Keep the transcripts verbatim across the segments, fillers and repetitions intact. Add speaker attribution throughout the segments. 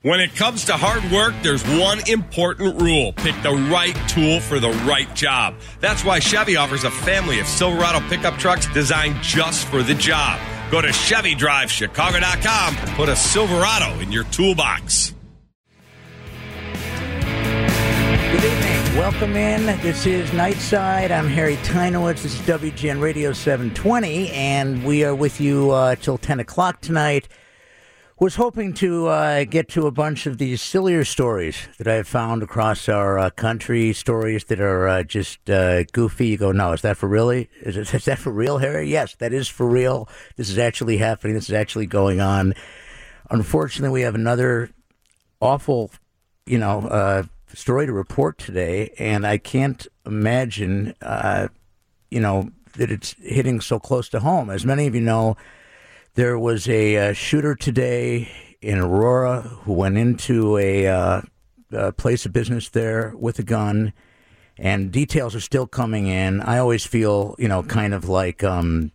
Speaker 1: When it comes to hard work, there's one important rule. Pick the right tool for the right job. That's why Chevy offers a family of Silverado pickup trucks designed just for the job. Go to Chevy Drive Chicago dot com and put a Silverado in your toolbox.
Speaker 2: Good evening. Welcome in. This is Nightside. I'm Harry Tynowitz. This is W G N Radio seven twenty, and we are with you uh, till ten o'clock tonight. Was hoping to uh, get to a bunch of these sillier stories that I've found across our uh, country, stories that are uh, just uh, goofy. You go, no, is that for really? Is, it, is that for real, Harry? Yes, that is for real. This is actually happening. This is actually going on. Unfortunately, we have another awful, you know, uh, story to report today, and I can't imagine, uh, you know, that it's hitting so close to home. As many of you know, there was a uh, shooter today in Aurora who went into a, uh, a place of business there with a gun, and details are still coming in. I always feel, you know, kind of like, um,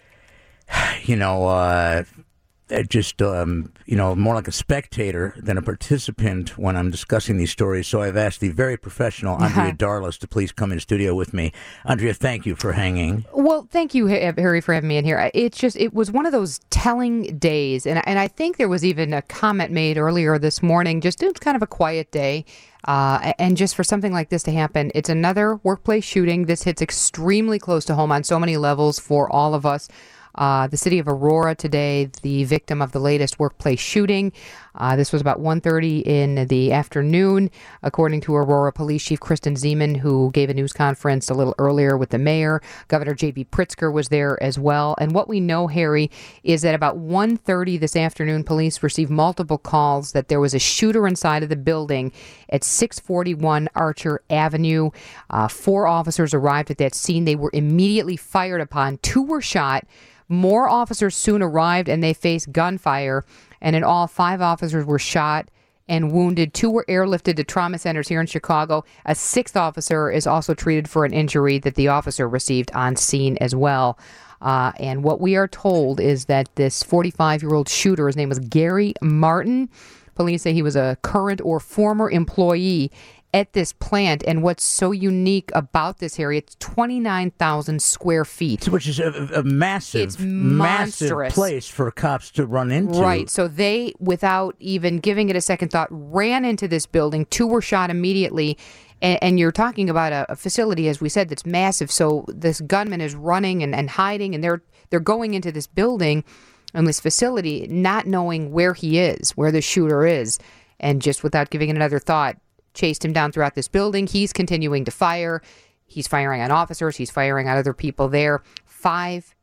Speaker 2: you know, uh, just, um, you know, more like a spectator than a participant when I'm discussing these stories. So I've asked the very professional Andrea Darlus to please come in studio with me. Andrea, thank you for hanging.
Speaker 3: Well, thank you, Harry, for having me in here. It's just, it was one of those telling days. And, and I think there was even a comment made earlier this morning, just it was kind of a quiet day. Uh, and just for something like this to happen, it's another workplace shooting. This hits extremely close to home on so many levels for all of us. Uh, the city of Aurora today, the victim of the latest workplace shooting. Uh, this was about one thirty in the afternoon, according to Aurora Police Chief Kristen Zeman, who gave a news conference a little earlier with the mayor. Governor J B Pritzker was there as well. And what we know, Harry, is that about one thirty this afternoon, police received multiple calls that there was a shooter inside of the building at six forty-one Archer Avenue. Uh, four officers arrived at that scene. They were immediately fired upon. Two were shot. More officers soon arrived, and they faced gunfire. And in all, five officers were shot and wounded. Two were airlifted to trauma centers here in Chicago. A sixth officer is also treated for an injury that the officer received on scene as well. Uh, and what we are told is that this forty-five-year-old shooter, his name was Gary Martin. Police say he was a current or former employee at this plant. And what's so unique about this, Harry, it's twenty-nine thousand square feet.
Speaker 2: Which is a, a massive,
Speaker 3: it's
Speaker 2: massive place for cops to run into.
Speaker 3: Right. So they, without even giving it a second thought, ran into this building. Two were shot immediately. And, and you're talking about a, a facility, as we said, that's massive. So this gunman is running and, and hiding, and they're they're going into this building and this facility, not knowing where he is, where the shooter is, and just without giving it another thought, chased him down throughout this building. He's continuing to fire. He's firing on officers. He's firing on other people there. Five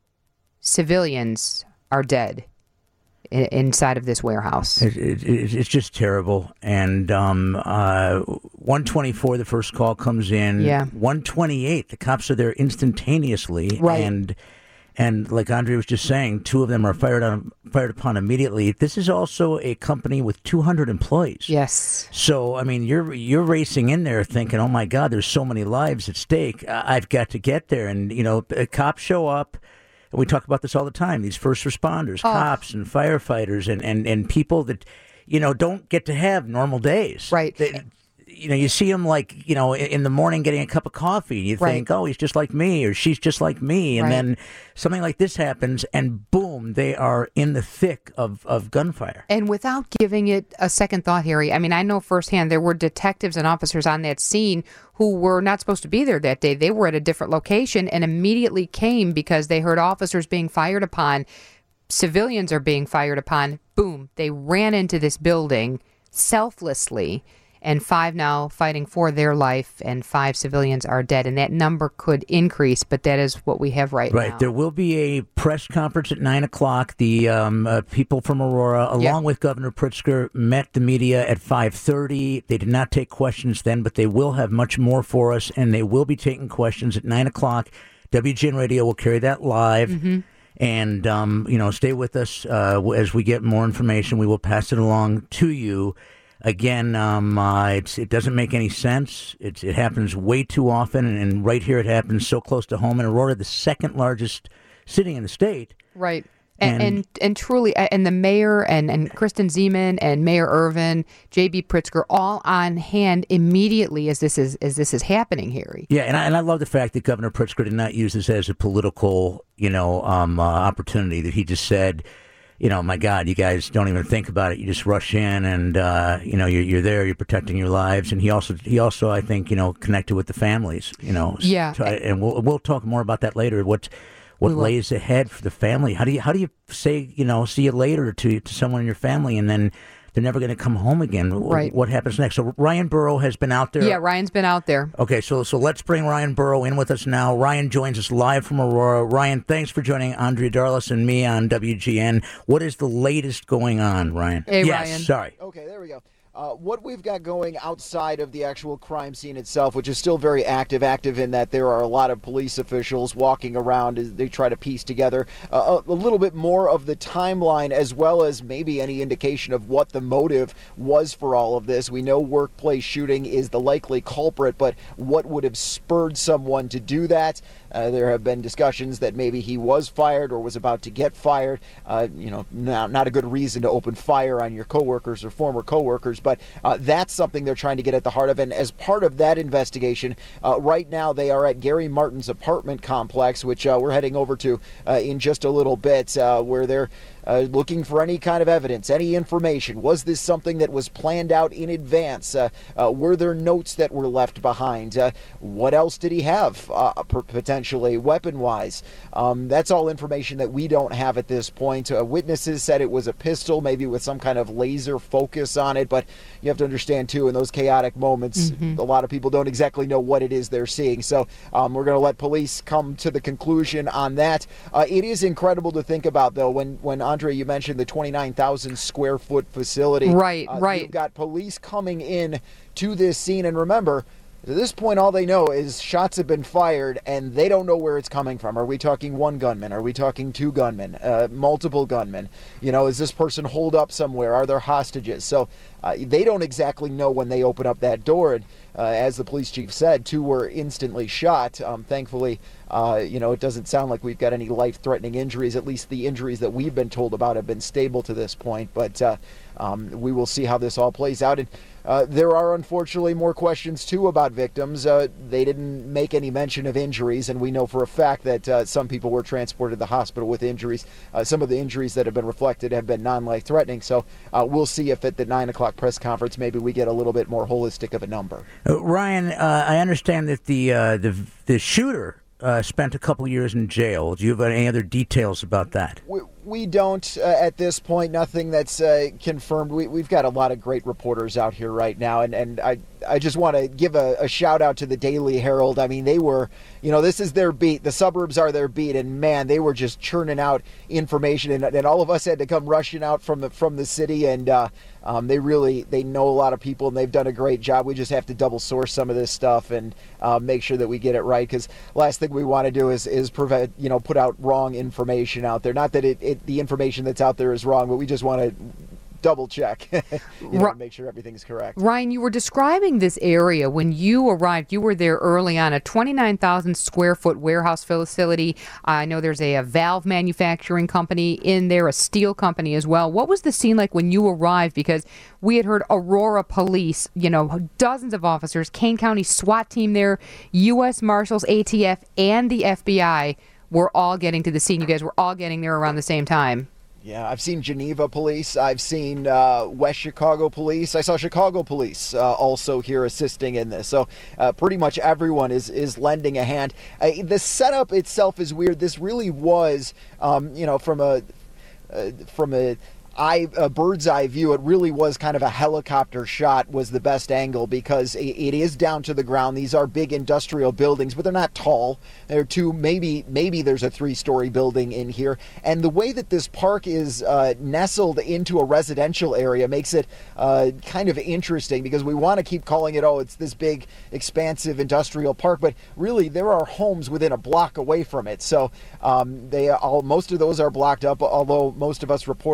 Speaker 3: civilians are dead I- inside of this warehouse.
Speaker 2: It, it, it's just terrible. And um, uh, one twenty-four, the first call comes in.
Speaker 3: Yeah.
Speaker 2: one twenty-eight, the cops are there instantaneously.
Speaker 3: Right.
Speaker 2: And And like Andrea was just saying, two of them are fired on, fired upon immediately. This is also a company with two hundred employees.
Speaker 3: Yes.
Speaker 2: So, I mean, you're you're racing in there thinking, oh, my God, there's so many lives at stake. I've got to get there. And, you know, cops show up. And we talk about this all the time. These first responders,
Speaker 3: oh.
Speaker 2: cops and firefighters and, and, and people that, you know, don't get to have normal days.
Speaker 3: Right.
Speaker 2: They, you know, you see them like, you know, in the morning getting a cup of coffee. You
Speaker 3: right.
Speaker 2: think, oh, he's just like me or she's just like me. And
Speaker 3: right.
Speaker 2: then something like this happens and boom, they are in the thick of, of gunfire.
Speaker 3: And without giving it a second thought, Harry, I mean, I know firsthand there were detectives and officers on that scene who were not supposed to be there that day. They were at a different location and immediately came because they heard officers being fired upon. Civilians are being fired upon. Boom. They ran into this building selflessly. And five now fighting for their life, and five civilians are dead. And that number could increase, but that is what we have right,
Speaker 2: right.
Speaker 3: now.
Speaker 2: Right. There will be a press conference at nine o'clock. The um, uh, people from Aurora, along yep. with Governor Pritzker, met the media at five thirty. They did not take questions then, but they will have much more for us, and they will be taking questions at nine o'clock. W G N Radio will carry that live. Mm-hmm. And, um, you know, stay with us uh, as we get more information. We will pass it along to you. Again, um, uh, it's, it doesn't make any sense. It's, it happens way too often, and, and right here it happens so close to home in Aurora, the second largest city in the state.
Speaker 3: Right. And, and and truly, and the mayor and, and Kristen Zeman and Mayor Irvin, J B. Pritzker, all on hand immediately as this is as this is happening, Harry.
Speaker 2: Yeah, and I, and I love the fact that Governor Pritzker did not use this as a political, you know, um, uh, opportunity. That he just said, you know, my God, you guys don't even think about it. You just rush in, and uh, you know, you're, you're there. You're protecting your lives. And he also, he also, I think, you know, connected with the families. You know,
Speaker 3: yeah.
Speaker 2: So, and we'll we'll talk more about that later. What what lays ahead for the family? How do you how do you say, you know, see you later to to someone in your family, and then they're never going to come home again?
Speaker 3: Right.
Speaker 2: What happens next? So Ryan Burrow has been out there.
Speaker 3: Yeah, Ryan's been out there.
Speaker 2: Okay, so so let's bring Ryan Burrow in with us now. Ryan joins us live from Aurora. Ryan, thanks for joining Andrea Darlus and me on W G N. What is the latest going on, Ryan?
Speaker 3: Hey,
Speaker 2: yes,
Speaker 3: Ryan.
Speaker 2: Sorry.
Speaker 4: Okay, there we go. Uh, what we've got going outside of the actual crime scene itself, which is still very active, active in that there are a lot of police officials walking around as they try to piece together uh, a, a little bit more of the timeline, as well as maybe any indication of what the motive was for all of this. We know workplace shooting is the likely culprit, but what would have spurred someone to do that? Uh, there have been discussions that maybe he was fired or was about to get fired. Uh, you know, not, not a good reason to open fire on your coworkers or former coworkers, but uh, that's something they're trying to get at the heart of. And as part of that investigation, uh, right now they are at Gary Martin's apartment complex, which uh, we're heading over to uh, in just a little bit, uh, where they're Uh, looking for any kind of evidence, any information. Was this something that was planned out in advance? Uh, uh, were there notes that were left behind? Uh, what else did he have, uh, potentially, weapon-wise? Um, that's all information that we don't have at this point. Uh, witnesses said it was a pistol, maybe with some kind of laser focus on it, but you have to understand, too, in those chaotic moments, mm-hmm. a lot of people don't exactly know what it is they're seeing. So um, we're going to let police come to the conclusion on that. Uh, it is incredible to think about, though, when, when Andre, you mentioned the twenty-nine thousand square foot facility.
Speaker 3: Right,
Speaker 4: uh,
Speaker 3: right.
Speaker 4: You've got police coming in to this scene, and remember, at this point, all they know is shots have been fired, and they don't know where it's coming from. Are we talking one gunman? Are we talking two gunmen? Uh, multiple gunmen? You know, is this person holed up somewhere? Are there hostages? So uh, they don't exactly know when they open up that door. And uh, as the police chief said, two were instantly shot. Um, thankfully, uh, you know, it doesn't sound like we've got any life-threatening injuries. At least the injuries that we've been told about have been stable to this point. But uh, um, we will see how this all plays out. And Uh, there are unfortunately more questions too about victims. Uh, they didn't make any mention of injuries, and we know for a fact that uh, some people were transported to the hospital with injuries. Uh, some of the injuries that have been reflected have been non-life threatening. So uh, we'll see if at the nine o'clock press conference maybe we get a little bit more holistic of a number.
Speaker 2: Uh, Ryan, uh, I understand that the uh, the the shooter uh, spent a couple years in jail. Do you have any other details about that?
Speaker 4: We, We don't uh, at this point. Nothing that's uh, confirmed. We, we've got a lot of great reporters out here right now, and, and I I just want to give a, a shout out to the Daily Herald. I mean, they were, you know, this is their beat. The suburbs are their beat, and man, they were just churning out information, and, and all of us had to come rushing out from the from the city, and uh, um, they really they know a lot of people, and they've done a great job. We just have to double source some of this stuff and uh, make sure that we get it right, because last thing we want to do is is prevent, you know, put out wrong information out there. Not that it. it the information that's out there is wrong, but we just want to double check you know, to make sure everything's correct.
Speaker 3: Ryan, you were describing this area when you arrived. You were there early on, a twenty-nine thousand square foot warehouse facility. I know there's a, a valve manufacturing company in there, a steel company as well. What was the scene like when you arrived? Because we had heard Aurora Police, you know, dozens of officers, Kane County SWAT team there, U S Marshals, A T F, and the F B I were all getting to the scene. You guys were all getting there around the same time.
Speaker 4: Yeah, I've seen Geneva Police. I've seen uh, West Chicago Police. I saw Chicago Police uh, also here assisting in this. So uh, pretty much everyone is is lending a hand. Uh, the setup itself is weird. This really was, um, you know, from a uh, from a Eye, a bird's eye view, it really was kind of a helicopter shot was the best angle, because it, it is down to the ground. These are big industrial buildings, but they're not tall. They're two, maybe maybe there's a three-story building in here. And the way that this park is uh, nestled into a residential area makes it uh, kind of interesting, because we want to keep calling it, oh, it's this big, expansive industrial park, but really there are homes within a block away from it. So um, they all most of those are blocked up, although most of us reporters have been able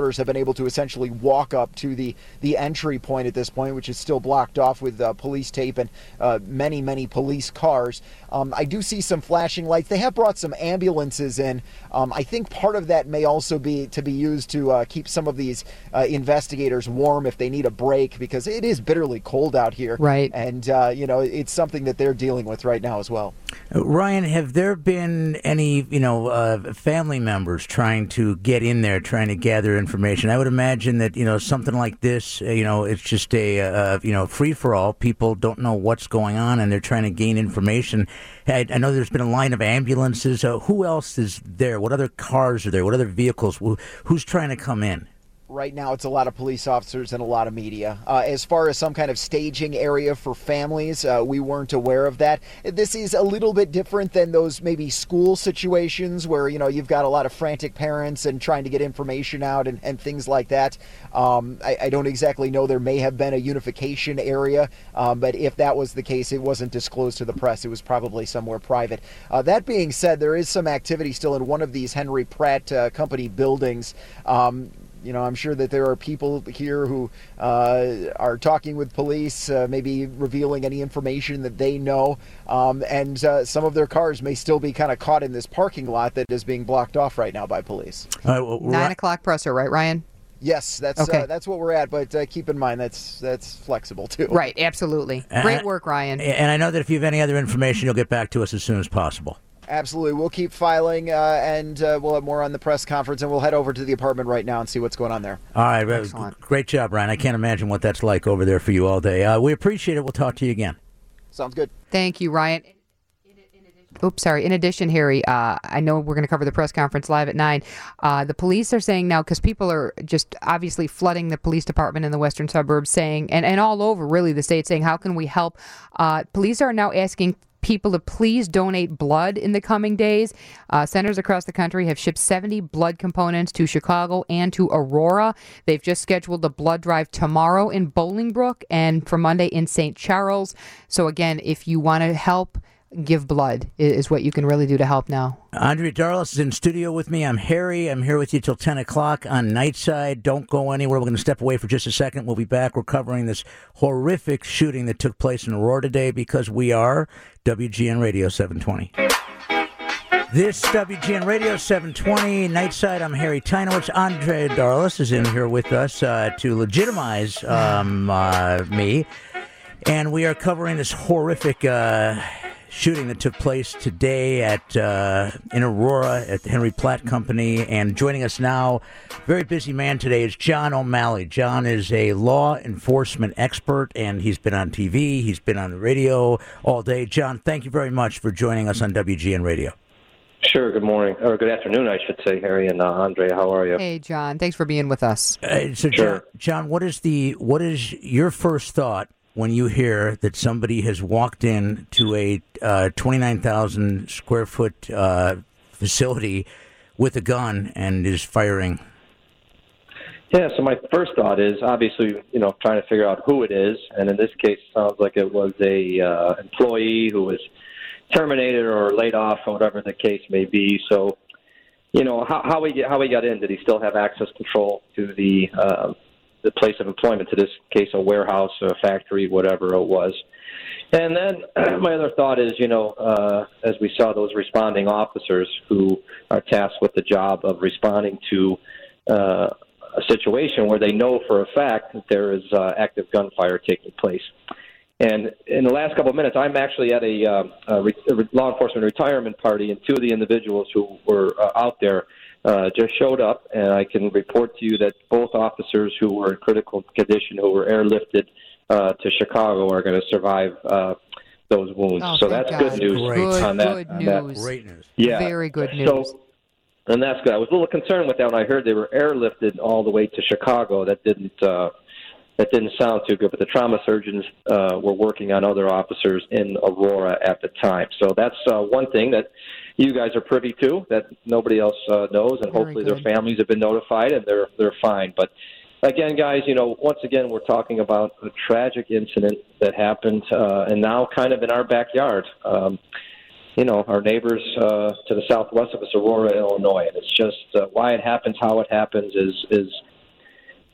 Speaker 4: able to essentially walk up to the, the entry point at this point, which is still blocked off with uh, police tape and uh, many, many police cars. Um, I do see some flashing lights. They have brought some ambulances in. Um, I think part of that may also be to be used to uh, keep some of these uh, investigators warm if they need a break, because it is bitterly cold out here.
Speaker 3: Right.
Speaker 4: And, uh, you know, it's something that they're dealing with right now as well.
Speaker 2: Uh, Ryan, have there been any, you know, uh, family members trying to get in there, trying to gather information? I would imagine that, you know, something like this, uh, you know, it's just a, uh, you know, free-for-all. People don't know what's going on, and they're trying to gain information. I, I know there's been a line of ambulances. Uh, who else is there? What other cars are there? What other vehicles? Who, who's trying to come in?
Speaker 4: Right now, it's a lot of police officers and a lot of media. Uh, as far as some kind of staging area for families, uh, we weren't aware of that. This is a little bit different than those maybe school situations where, you know, you've got a lot of frantic parents and trying to get information out and, and things like that. Um, I, I don't exactly know. There may have been a unification area, um, but if that was the case, it wasn't disclosed to the press. It was probably somewhere private. Uh, that being said, there is some activity still in one of these Henry Pratt uh, Company buildings. Um, You know, I'm sure that there are people here who uh, are talking with police, uh, maybe revealing any information that they know, um, and uh, some of their cars may still be kind of caught in this parking lot that is being blocked off right now by police.
Speaker 2: Uh, well,
Speaker 3: Nine o'clock presser, right, Ryan?
Speaker 4: Yes, that's
Speaker 3: Okay.
Speaker 4: uh, that's what we're at, but uh, keep in mind that's that's flexible too.
Speaker 3: Right, absolutely. Great work, Ryan.
Speaker 2: And I know that if you have any other information, you'll get back to us as soon as possible.
Speaker 4: Absolutely. We'll keep filing, uh, and uh, we'll have more on the press conference, and we'll head over to the apartment right now and see what's going on there.
Speaker 2: All right.
Speaker 3: Excellent.
Speaker 2: Great job, Ryan. I can't imagine what that's like over there for you all day. Uh, we appreciate it. We'll talk to you again.
Speaker 4: Sounds good.
Speaker 3: Thank you, Ryan. Oops, sorry. In addition, Harry, uh, I know we're going to cover the press conference live at nine. Uh, the police are saying now, because people are just obviously flooding the police department in the western suburbs, saying, and, and all over really the state, saying, how can we help? Uh, police are now asking people to please donate blood in the coming days. Uh, centers across the country have shipped seventy blood components to Chicago and to Aurora. They've just scheduled a blood drive tomorrow in Bolingbrook and for Monday in Saint Charles. So again, if you want to help, give blood is what you can really do to help now.
Speaker 2: Andrea Darlis is in studio with me. I'm Harry. I'm here with you till ten o'clock on Nightside. Don't go anywhere. We're going to step away for just a second. We'll be back. We're covering this horrific shooting that took place in Aurora today because we are W G N Radio seven twenty. This W G N Radio seven twenty Nightside. I'm Harry Tynowitz. Andrea Darlis is in here with us uh, to legitimize um, uh, me. And we are covering this horrific uh, shooting that took place today at uh, in Aurora at the Henry Pratt Company. And joining us now, very busy man today, is John O'Malley. John is a law enforcement expert, and he's been on T V, he's been on the radio all day. John, thank you very much for joining us on W G N Radio.
Speaker 5: Sure. Good morning, or good afternoon, I should say, Harry and uh, Andrea. How are you?
Speaker 3: Hey, John. Thanks for being with us.
Speaker 2: Uh, so,
Speaker 5: Sure.
Speaker 2: John, John, what is the what is your first thought when you hear that somebody has walked in to a uh, twenty-nine thousand square foot uh, facility with a gun and is firing?
Speaker 5: Yeah, so my first thought is obviously, you know, trying to figure out who it is. And in this case, it sounds like it was a uh, employee who was terminated or laid off or whatever the case may be. So, you know, how, how we get, how we got in, did he still have access control to the uh, the place of employment, to this case, a warehouse, a factory, whatever it was? And then my other thought is, you know, uh, as we saw those responding officers who are tasked with the job of responding to uh, a situation where they know for a fact that there is uh, active gunfire taking place. And in the last couple of minutes, I'm actually at a, uh, a, re- a law enforcement retirement party, and two of the individuals who were uh, out there uh, just showed up, and I can report to you that both officers who were in critical condition, who were airlifted uh, to Chicago, are going to survive uh, those wounds.
Speaker 3: Oh,
Speaker 5: so
Speaker 3: thank
Speaker 5: that's
Speaker 3: God.
Speaker 5: good news
Speaker 2: Great.
Speaker 5: on that.
Speaker 3: Good
Speaker 5: on that.
Speaker 3: news.
Speaker 2: Great news.
Speaker 5: Yeah.
Speaker 3: Very good news.
Speaker 5: So, and that's good. I was a little concerned with that when I heard they were airlifted all the way to Chicago. That didn't uh, that didn't sound too good. But the trauma surgeons uh, were working on other officers in Aurora at the time. So that's uh, one thing that you guys are privy to that nobody else uh, knows, and
Speaker 3: Very
Speaker 5: hopefully
Speaker 3: good.
Speaker 5: their families have been notified and they're they're fine. But again, guys, you know, once again, we're talking about a tragic incident that happened, uh, and now kind of in our backyard. Um, you know, our neighbors uh, to the southwest of us, Aurora, Illinois. And it's just uh, why it happens, how it happens is is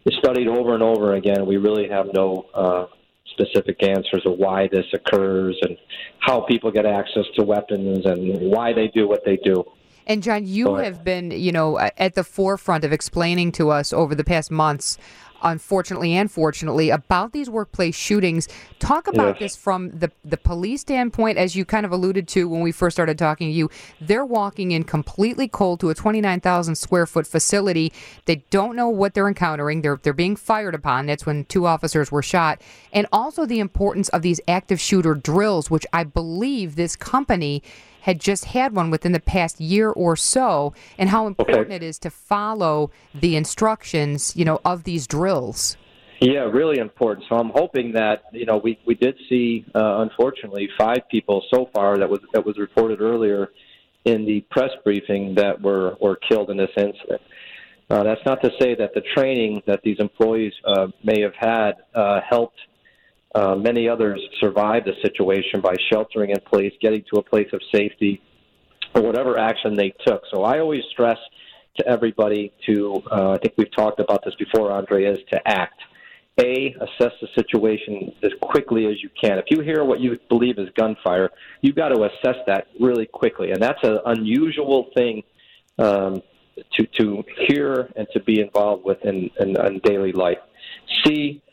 Speaker 5: studied over and over again. We really have no uh, specific answers of why this occurs and how people get access to weapons and why they do what they do.
Speaker 3: And John, you have been, you know, at the forefront of explaining to us over the past months, unfortunately and fortunately, about these workplace shootings. Talk about yes. this from the the police standpoint, as you kind of alluded to when we first started talking to you. They're walking in completely cold to a twenty-nine thousand square foot facility. They don't know what they're encountering. They're they're being fired upon. That's when two officers were shot. And also the importance of these active shooter drills, which I believe this company had just had one within the past year or so, and how important okay. it is to follow the instructions, you know, of these drills.
Speaker 5: Yeah, really important. So I'm hoping that, you know, we, we did see, uh, unfortunately, five people so far that was that was reported earlier in the press briefing that were, were killed in this incident. Uh, that's not to say that the training that these employees uh, may have had uh, helped Uh, many others survived the situation by sheltering in place, getting to a place of safety, or whatever action they took. So I always stress to everybody to, uh, I think we've talked about this before, Andre, is to act. A, assess the situation as quickly as you can. If you hear what you believe is gunfire, you've got to assess that really quickly. And that's an unusual thing um, to, to hear and to be involved with in, in, in daily life. C,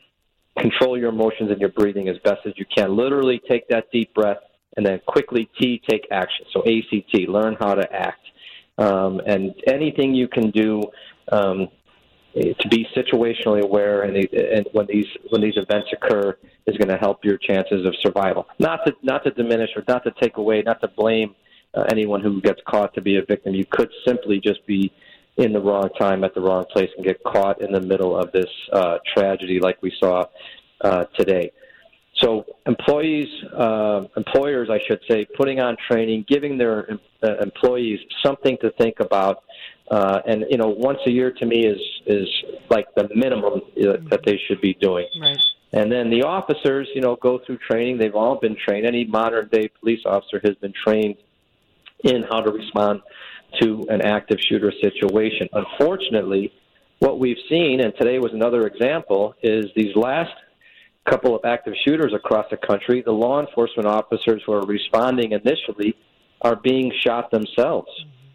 Speaker 5: control your emotions and your breathing as best as you can. Literally take that deep breath, and then quickly T, take action. So A C T, learn how to act. Um, and anything you can do um, to be situationally aware and, and when these when these events occur is going to help your chances of survival. Not to not to diminish or not to take away, not to blame uh, anyone who gets caught to be a victim. You could simply just be in the wrong time at the wrong place and get caught in the middle of this uh, tragedy like we saw uh, today. So employees, uh, employers, I should say, putting on training, giving their uh, employees something to think about. Uh, and, you know, once a year to me is, is like the minimum uh, that they should be doing.
Speaker 3: Right.
Speaker 5: And then the officers, you know, go through training. They've all been trained. Any modern-day police officer has been trained in how to respond to an active shooter situation. Unfortunately, what we've seen, and today was another example, is these last couple of active shooters across the country, the law enforcement officers who are responding initially are being shot themselves.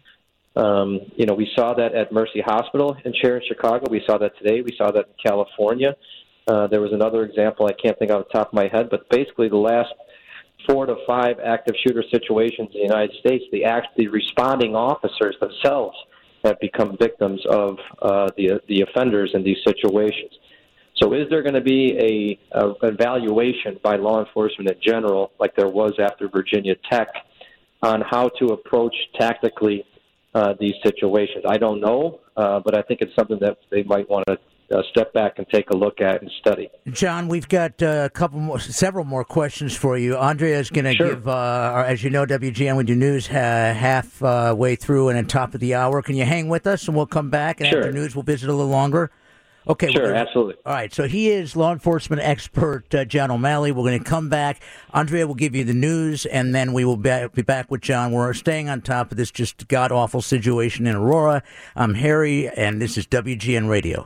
Speaker 5: Um, you know, we saw that at Mercy Hospital in here in Chicago. We saw that today. We saw that in California. Uh, there was another example I can't think off the top of my head, but basically the last four to five active shooter situations in the United States, the actually responding officers themselves have become victims of uh, the the offenders in these situations. So is there going to be a, a evaluation by law enforcement in general, like there was after Virginia Tech, on how to approach tactically uh, these situations? I don't know, uh, but I think it's something that they might want to Uh, step back and take a look at and study.
Speaker 2: John, we've got uh, a couple more, several more questions for you. Andrea is going to
Speaker 5: sure.
Speaker 2: give, uh, as you know, W G N, we do news uh, half uh, way through and at top of the hour. Can you hang with us and we'll come back and
Speaker 5: sure.
Speaker 2: after news we'll visit a little longer? Okay.
Speaker 5: Sure,
Speaker 2: gonna,
Speaker 5: absolutely.
Speaker 2: All right, so he is law enforcement expert uh, John O'Malley. We're going to come back. Andrea will give you the news, and then we will be, be back with John. We're staying on top of this just god-awful situation in Aurora. I'm Harry, and this is W G N Radio.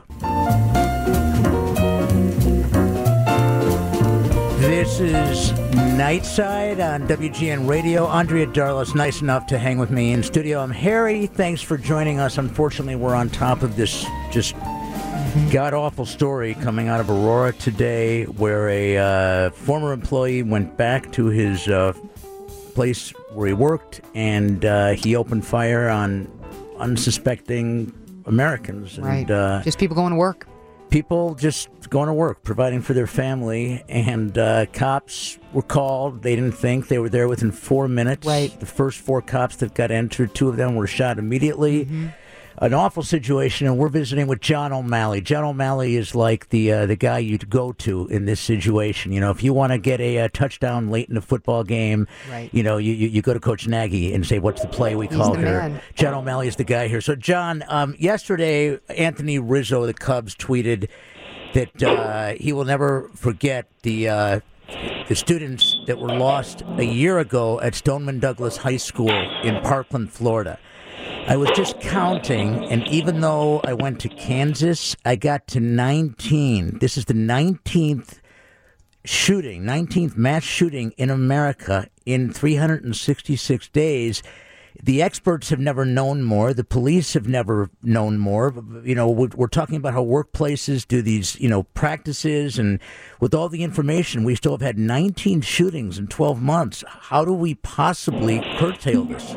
Speaker 2: This is Nightside on W G N Radio. Andrea Darlow's nice enough to hang with me in studio. I'm Harry. Thanks for joining us. Unfortunately, we're on top of this just god-awful story coming out of Aurora today where a uh, former employee went back to his uh, place where he worked and uh, he opened fire on unsuspecting Americans. And,
Speaker 3: right.
Speaker 2: Uh,
Speaker 3: just people going to work.
Speaker 2: People just going to work, providing for their family, and uh, cops were called. They didn't think. They were there within four minutes.
Speaker 3: Right.
Speaker 2: The first four cops that got entered, two of them were shot immediately. Mm-hmm. An awful situation, and we're visiting with John O'Malley. John O'Malley is like the uh, the guy you'd go to in this situation. You know, if you want to get a, a touchdown late in a football game,
Speaker 3: right.
Speaker 2: you know, you, you, you go to Coach Nagy and say, what's the play we
Speaker 3: He's
Speaker 2: call
Speaker 3: the
Speaker 2: here?
Speaker 3: man.
Speaker 2: John O'Malley is the guy here. So, John, um, yesterday, Anthony Rizzo of the Cubs tweeted that uh, he will never forget the uh, the students that were lost a year ago at Stoneman Douglas High School in Parkland, Florida. I was just counting, and even though I went to Kansas, I got to nineteen. This is the nineteenth shooting, nineteenth mass shooting in America in three hundred sixty-six days. The experts have never known more. The police have never known more. You know, we're talking about how workplaces do these, you know, practices, and with all the information, we still have had nineteen shootings in twelve months. How do we possibly curtail this?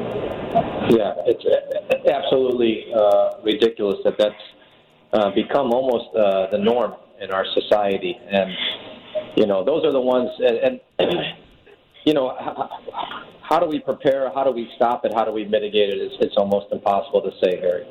Speaker 5: Yeah, it's absolutely uh, ridiculous that that's uh, become almost uh, the norm in our society. And, you know, those are the ones, and, and you know, how, how do we prepare? How do we stop it? How do we mitigate it? It's, it's almost impossible to say, Harry.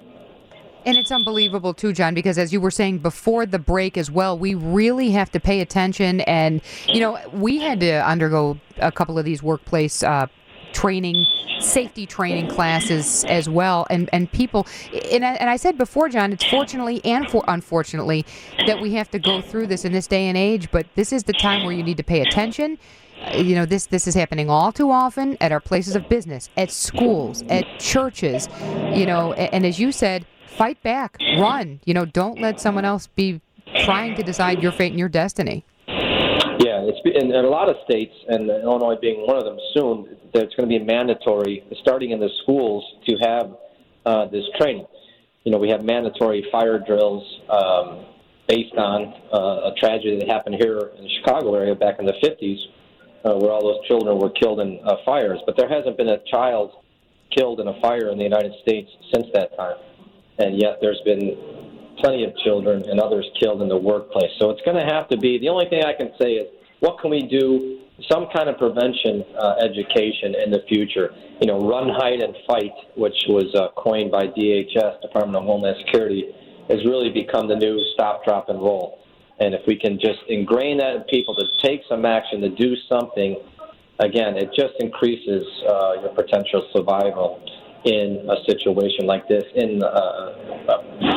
Speaker 3: And it's unbelievable, too, John, because as you were saying before the break as well, we really have to pay attention. And, you know, we had to undergo a couple of these workplace uh, training, safety training classes as well. And, and people, and I, and I said before, John, it's fortunately and for unfortunately that we have to go through this in this day and age. But this is the time where you need to pay attention. You know, this this is happening all too often at our places of business, at schools, at churches, you know, and, and as you said, fight back, run, you know, don't let someone else be trying to decide your fate and your destiny.
Speaker 5: Yeah, it's in, in a lot of states, and Illinois being one of them soon, that it's going to be mandatory, starting in the schools, to have uh, this training. You know, we have mandatory fire drills um, based on uh, a tragedy that happened here in the Chicago area back in the fifties, Uh, where all those children were killed in uh, fires. But there hasn't been a child killed in a fire in the United States since that time. And yet there's been plenty of children and others killed in the workplace. So it's going to have to be, the only thing I can say is, what can we do, some kind of prevention uh, education in the future. You know, run, hide, and fight, which was uh, coined by D H S, Department of Homeland Security, has really become the new stop, drop, and roll. And if we can just ingrain that in people to take some action, to do something, again, it just increases uh, your potential survival in a situation like this, in uh,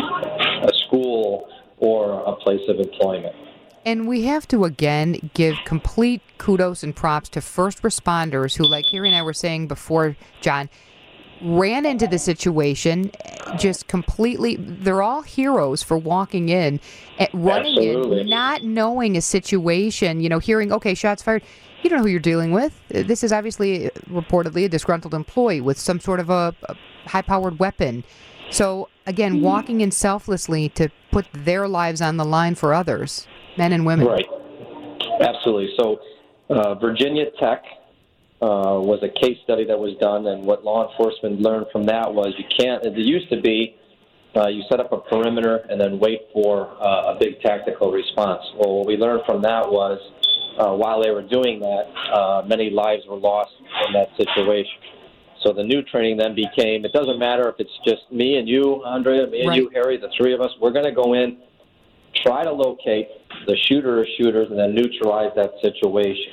Speaker 5: a school or a place of employment.
Speaker 3: And we have to, again, give complete kudos and props to first responders who, like Harry and I were saying before, John, ran into the situation just completely. They're all heroes for walking in, running
Speaker 5: Absolutely.
Speaker 3: in, not knowing a situation, you know, hearing, okay, shots fired. You don't know who you're dealing with. This is obviously reportedly a disgruntled employee with some sort of a, a high-powered weapon. So, again, walking in selflessly to put their lives on the line for others, men and women.
Speaker 5: Right. Absolutely. So, uh, Virginia Tech Uh, was a case study that was done, and what law enforcement learned from that was you can't, it used to be uh, you set up a perimeter and then wait for uh, a big tactical response. Well, what we learned from that was uh, while they were doing that, uh, many lives were lost in that situation. So the new training then became, it doesn't matter if it's just me and you, Andrea, me and
Speaker 3: right.
Speaker 5: you, Harry, the three of us, we're going to go in, try to locate the shooter or shooters, and then neutralize that situation.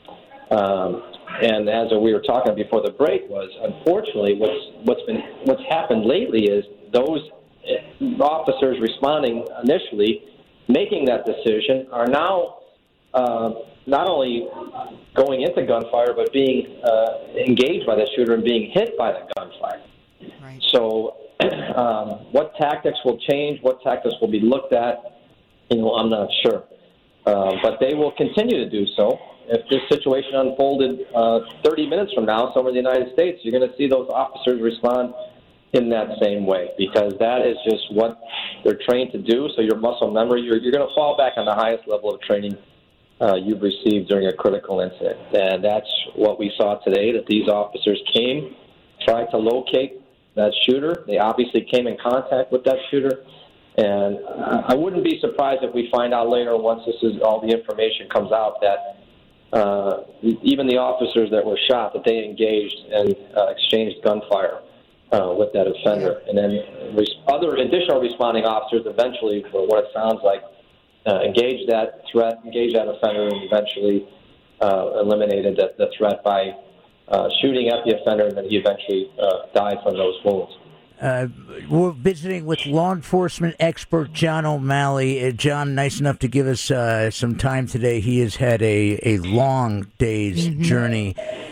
Speaker 5: Um, And as we were talking before the break was, unfortunately, what's what's been what's happened lately is those officers responding initially, making that decision, are now uh, not only going into gunfire, but being uh, engaged by the shooter and being hit by the gunfire.
Speaker 3: Right.
Speaker 5: So, um, what tactics will change? What tactics will be looked at? You know, I'm not sure, uh, but they will continue to do so. If this situation unfolded uh, thirty minutes from now somewhere in the United States, you're going to see those officers respond in that same way, because that is just what they're trained to do. So your muscle memory, you're, you're going to fall back on the highest level of training uh, you've received during a critical incident. And that's what we saw today, that these officers came, tried to locate that shooter. They obviously came in contact with that shooter. And I wouldn't be surprised if we find out later, once this is all the information comes out, that Uh, even the officers that were shot, that they engaged and uh, exchanged gunfire uh, with that offender. And then res- other additional responding officers eventually, for what it sounds like, uh, engaged that threat, engaged that offender, and eventually uh, eliminated the, the threat by uh, shooting at the offender, and then he eventually uh, died from those wounds.
Speaker 2: Uh, we're visiting with law enforcement expert John O'Malley. Uh, John, nice enough to give us uh, some time today. He has had a, a long day's mm-hmm. journey.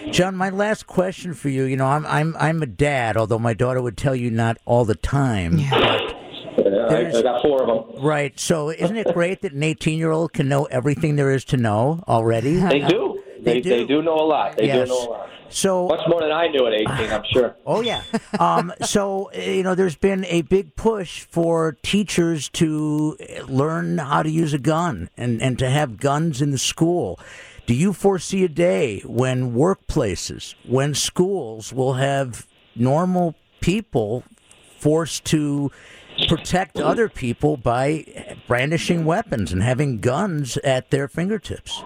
Speaker 2: John, my last question for you. You know, I'm I'm I'm a dad, although my daughter would tell you not all the time.
Speaker 3: Yeah.
Speaker 2: But
Speaker 5: I, I got four of them.
Speaker 2: right. So isn't it great that an eighteen-year-old can know everything there is to know already?
Speaker 5: They do.
Speaker 2: They
Speaker 5: They,
Speaker 2: do.
Speaker 5: they do know a lot. They
Speaker 2: Yes.
Speaker 5: do know a lot.
Speaker 2: So
Speaker 5: Much more than I knew at eighteen, I'm sure.
Speaker 2: Oh, yeah. Um, so, uh, you know, there's been a big push for teachers to learn how to use a gun and, and to have guns in the school. Do you foresee a day when workplaces, when schools will have normal people forced to protect other people by brandishing weapons and having guns at their fingertips?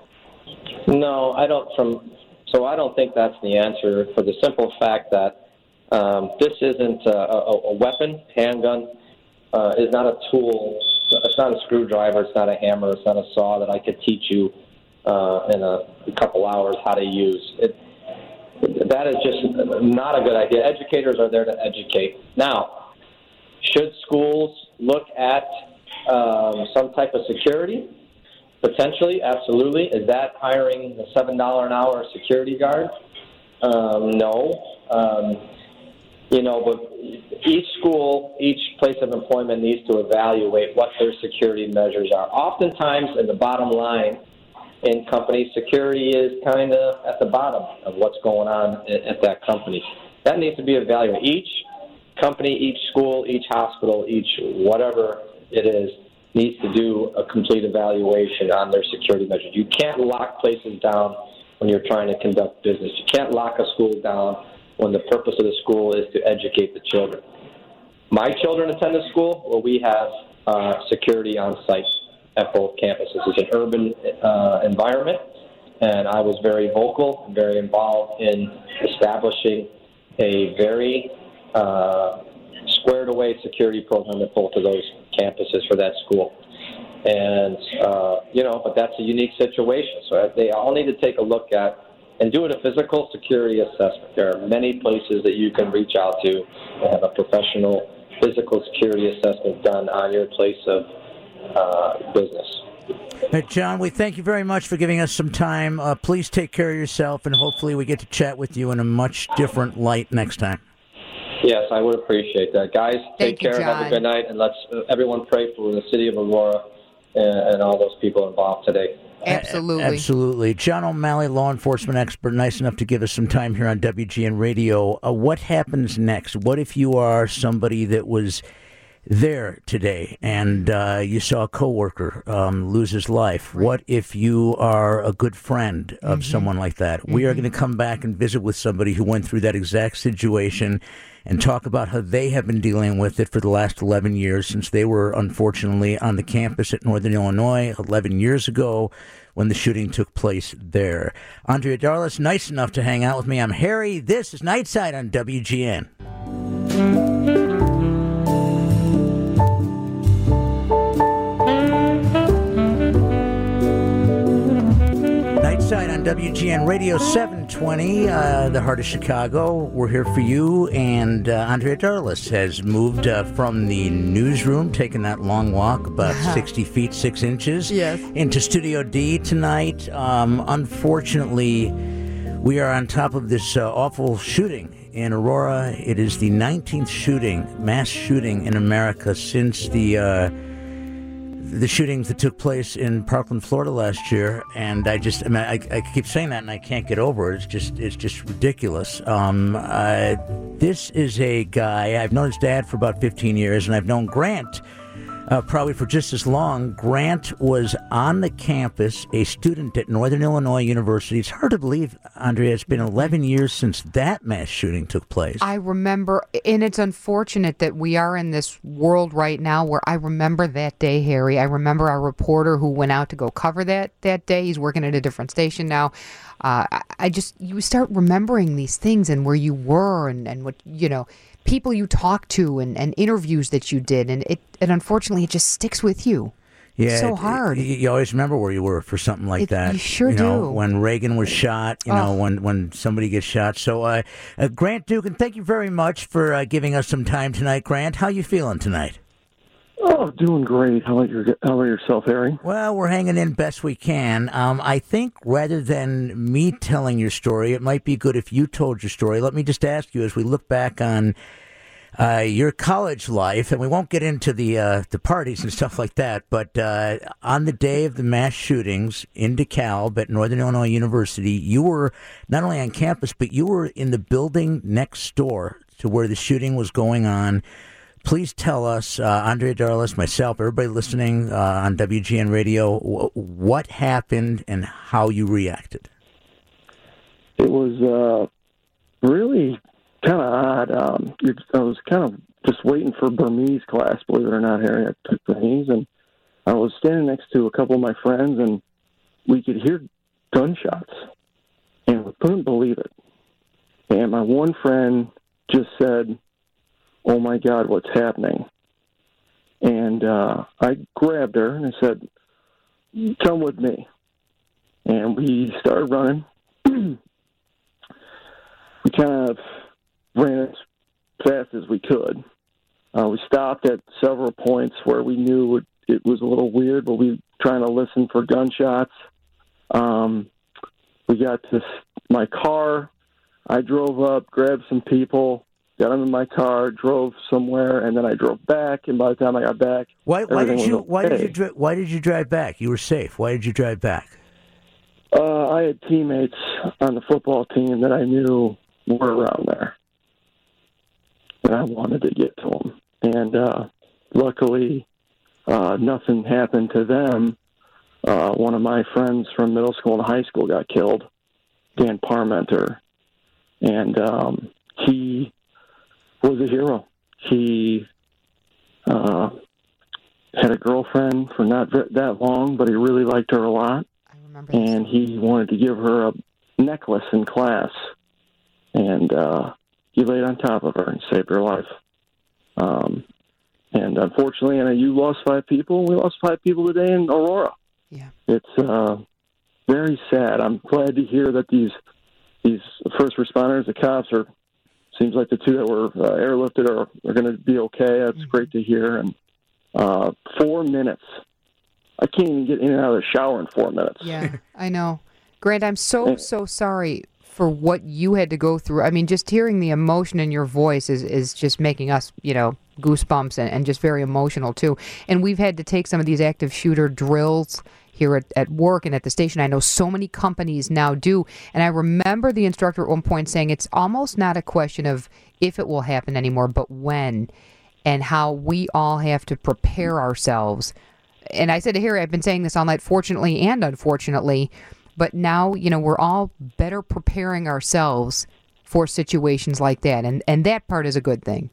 Speaker 5: No, I don't. From so I don't think that's the answer. For the simple fact that um, this isn't a, a, a weapon. Handgun uh, is not a tool. It's not a screwdriver. It's not a hammer. It's not a saw that I could teach you uh, in a, a couple hours how to use. It, that is just not a good idea. Educators are there to educate. Now, should schools look at um, some type of security? Potentially, absolutely. Is that hiring a seven dollars an hour security guard? Um, no. Um, you know, but each school, each place of employment needs to evaluate what their security measures are. Oftentimes, in the bottom line, in companies, security is kind of at the bottom of what's going on at, at that company. That needs to be evaluated. Each company, each school, each hospital, each whatever it is, needs to do a complete evaluation on their security measures. You can't lock places down when you're trying to conduct business. You can't lock a school down when the purpose of the school is to educate the children. My children attend a school where we have uh, security on site at both campuses. It's an urban uh, environment, and I was very vocal and very involved in establishing a very uh, squared-away security program at both of those campuses for that school. And, uh, you know, but that's a unique situation. So they all need to take a look at and do it a physical security assessment. There are many places that you can reach out to and have a professional physical security assessment done on your place of uh, business.
Speaker 2: Hey, John, we thank you very much for giving us some time. Uh, please take care of yourself, and hopefully we get to chat with you in a much different light next time.
Speaker 5: Yes, I would appreciate that. Guys, take
Speaker 3: Thank you,
Speaker 5: care, have
Speaker 3: John.
Speaker 5: a good night, and let's uh, everyone pray for the city of Aurora and, and all those people involved today.
Speaker 3: Absolutely.
Speaker 2: A- absolutely. John O'Malley, law enforcement expert, nice enough to give us some time here on W G N Radio. Uh, what happens next? What if you are somebody that was there today and uh, you saw a coworker um, lose his life? Right. What if you are a good friend of mm-hmm. someone like that? Mm-hmm. We are going to come back and visit with somebody who went through that exact situation and talk about how they have been dealing with it for the last eleven years, since they were unfortunately on the campus at Northern Illinois eleven years ago when the shooting took place there. Andrea Darlis, nice enough to hang out with me. I'm Harry. This is Nightside on W G N. On W G N Radio seven twenty, uh, the heart of Chicago. We're here for you, and uh, Andrea Darlis has moved uh, from the newsroom, taken that long walk, about sixty feet, six inches,
Speaker 3: yes.
Speaker 2: into Studio D tonight. Um, unfortunately, we are on top of this uh, awful shooting in Aurora. It is the nineteenth shooting, mass shooting in America since the... Uh, the shootings that took place in Parkland, Florida last year, and I just, I mean, I, I keep saying that, and I can't get over it. It's just, it's just ridiculous. Um, uh, this is a guy, I've known his dad for about fifteen years, and I've known Grant uh, probably for just as long. Grant was on the campus, a student at Northern Illinois University. It's hard to believe, Andrea, it's been eleven years since that mass shooting took place.
Speaker 3: I remember, and it's unfortunate that we are in this world right now where I remember that day, Harry. I remember our reporter who went out to go cover that that day. He's working at a different station now. Uh, I, I just, you start remembering these things and where you were and, and what, you know, people you talked to and, and interviews that you did. And it, and unfortunately, it just sticks with you.
Speaker 2: Yeah,
Speaker 3: so
Speaker 2: it,
Speaker 3: hard.
Speaker 2: It, you always remember where you were for something like
Speaker 3: it,
Speaker 2: that.
Speaker 3: You sure
Speaker 2: you know,
Speaker 3: do.
Speaker 2: When Reagan was shot, you oh. know, when, when somebody gets shot. So, uh, uh, Grant Dugan, thank you very much for uh, giving us some time tonight. Grant, how you feeling tonight?
Speaker 6: Oh, doing great. How about, your, how about yourself, Harry?
Speaker 2: Well, we're hanging in best we can. Um, I think rather than me telling your story, it might be good if you told your story. Let me just ask you, as we look back on uh, your college life, and we won't get into the uh, the parties and stuff like that, but uh, on the day of the mass shootings in DeKalb at Northern Illinois University, you were not only on campus, but you were in the building next door to where the shooting was going on. Please tell us, uh, Andre Darlis, myself, everybody listening uh, on W G N Radio, w- what happened and how you reacted.
Speaker 6: It was uh, really kind of odd. Um, I was kind of just waiting for Burmese class, believe it or not, Harry. I took Burmese, and I was standing next to a couple of my friends, and we could hear gunshots, and we couldn't believe it. And my one friend just said, "Oh my God, what's happening?" And uh, I grabbed her and I said, "Come with me." And we started running. We kind of ran as fast as we could. Uh, we stopped at several points where we knew it, it was a little weird, but we were trying to listen for gunshots. Um, we got to my car. I drove up, grabbed some people, got them in my car, drove somewhere, and then I drove back. And by the time I got back,
Speaker 2: why, why did you
Speaker 6: okay.
Speaker 2: why did you dri- why did you drive back? You were safe. Why did you drive back?
Speaker 6: Uh, I had teammates on the football team that I knew were around there, and I wanted to get to them. And uh, luckily, uh, nothing happened to them. Uh, one of my friends from middle school and high school got killed, Dan Parmenter, and um, he was a hero. He uh, had a girlfriend for not that long, but he really liked her a lot.
Speaker 3: I remember.
Speaker 6: And he wanted to give her a necklace in class, and uh, he laid on top of her and saved her life. Um, and unfortunately, and you lost five people. We lost five people today in Aurora.
Speaker 3: Yeah,
Speaker 6: it's uh, very sad. I'm glad to hear that these these first responders, the cops, are. Seems like the two that were uh, airlifted are, are going to be okay. That's
Speaker 3: mm-hmm.
Speaker 6: great to hear. And uh, four minutes. I can't even get in and out of the shower in four minutes.
Speaker 3: Yeah, I know. Grant, I'm so, so sorry for what you had to go through. I mean, just hearing the emotion in your voice is, is just making us, you know, goosebumps and, and just very emotional, too. And we've had to take some of these active shooter drills here at, at work and at the station. I know so many companies now do. And I remember the instructor at one point saying it's almost not a question of if it will happen anymore, but when, and how we all have to prepare ourselves. And I said to Harry, I've been saying this all night, fortunately and unfortunately, but now, you know, we're all better preparing ourselves for situations like that. And, and that part is a good thing.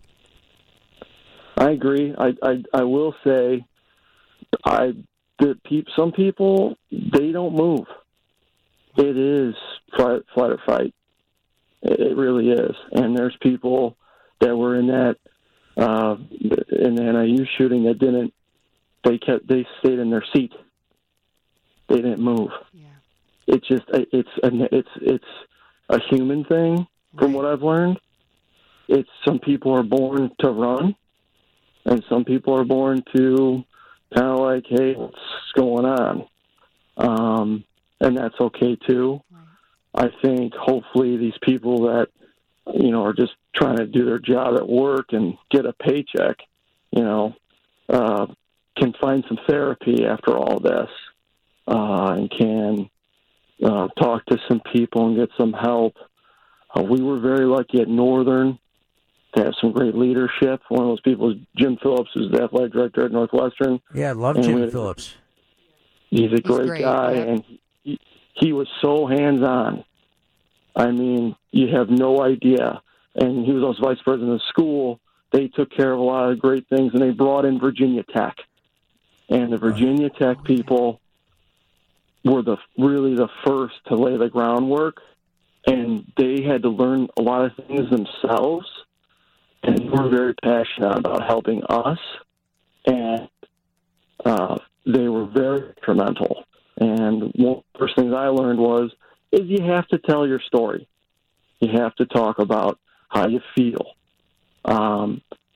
Speaker 6: I agree. I, I, I will say I that pe- some people, they don't move. It is flight, flight or fight. It, it really is. And there's people that were in that uh, in the N I U shooting that didn't. They kept. They stayed in their seat. They didn't move.
Speaker 3: Yeah.
Speaker 6: It's just. It's a, it's it's a human thing. From what I've learned, it's some people are born to run, and some people are born to kind of like, hey, what's going on? Um, and that's okay too. Right. I think hopefully these people that, you know, are just trying to do their job at work and get a paycheck, you know, uh, can find some therapy after all this, uh, and can uh, talk to some people and get some help. Uh, we were very lucky at Northern to have some great leadership. One of those people is Jim Phillips, who's the athletic director at Northwestern.
Speaker 2: Yeah, I love
Speaker 6: and
Speaker 2: Jim
Speaker 6: we,
Speaker 2: Phillips.
Speaker 6: He's a great,
Speaker 3: he's great
Speaker 6: guy,
Speaker 3: yeah.
Speaker 6: and he, he was so hands-on. I mean, you have no idea. And he was also vice president of school. They took care of a lot of great things, and they brought in Virginia Tech. And the Virginia oh. Tech people were the really the first to lay the groundwork, and they had to learn a lot of things themselves. And we're very passionate about helping us, and uh, they were very instrumental. And one of the first things I learned was, is you have to tell your story. You have to talk about how you feel. Um,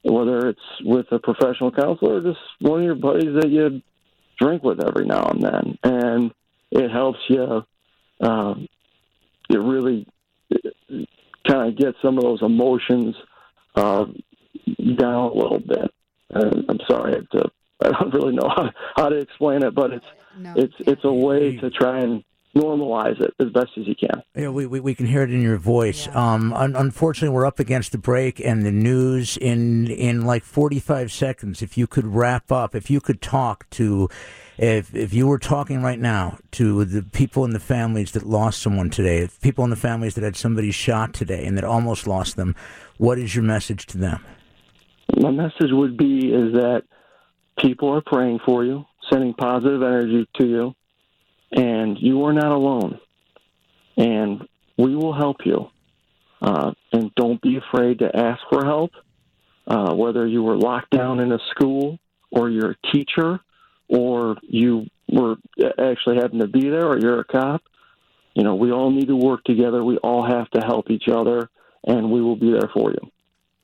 Speaker 6: whether it's with a professional counselor or just one of your buddies that you drink with every now and then. And it helps you, um, it really kind of get some of those emotions uh, down a little bit. And I'm sorry, I, have to, I don't really know how, how to explain it, but it's
Speaker 3: No.
Speaker 6: it's it's a way to try and normalize it as best as you can.
Speaker 2: Yeah, we, we, we can hear it in your voice. Yeah. Um, un- unfortunately, we're up against the break and the news in in like forty-five seconds. If you could wrap up, if you could talk to, if if you were talking right now to the people in the families that lost someone today, people in the families that had somebody shot today and that almost lost them, what is your message to them?
Speaker 6: My message would be is that people are praying for you, sending positive energy to you, and you are not alone. And we will help you. Uh, and don't be afraid to ask for help, uh, whether you were locked down in a school or you're a teacher or you were actually having to be there or you're a cop. You know, we all need to work together. We all have to help each other, and we will be there for you.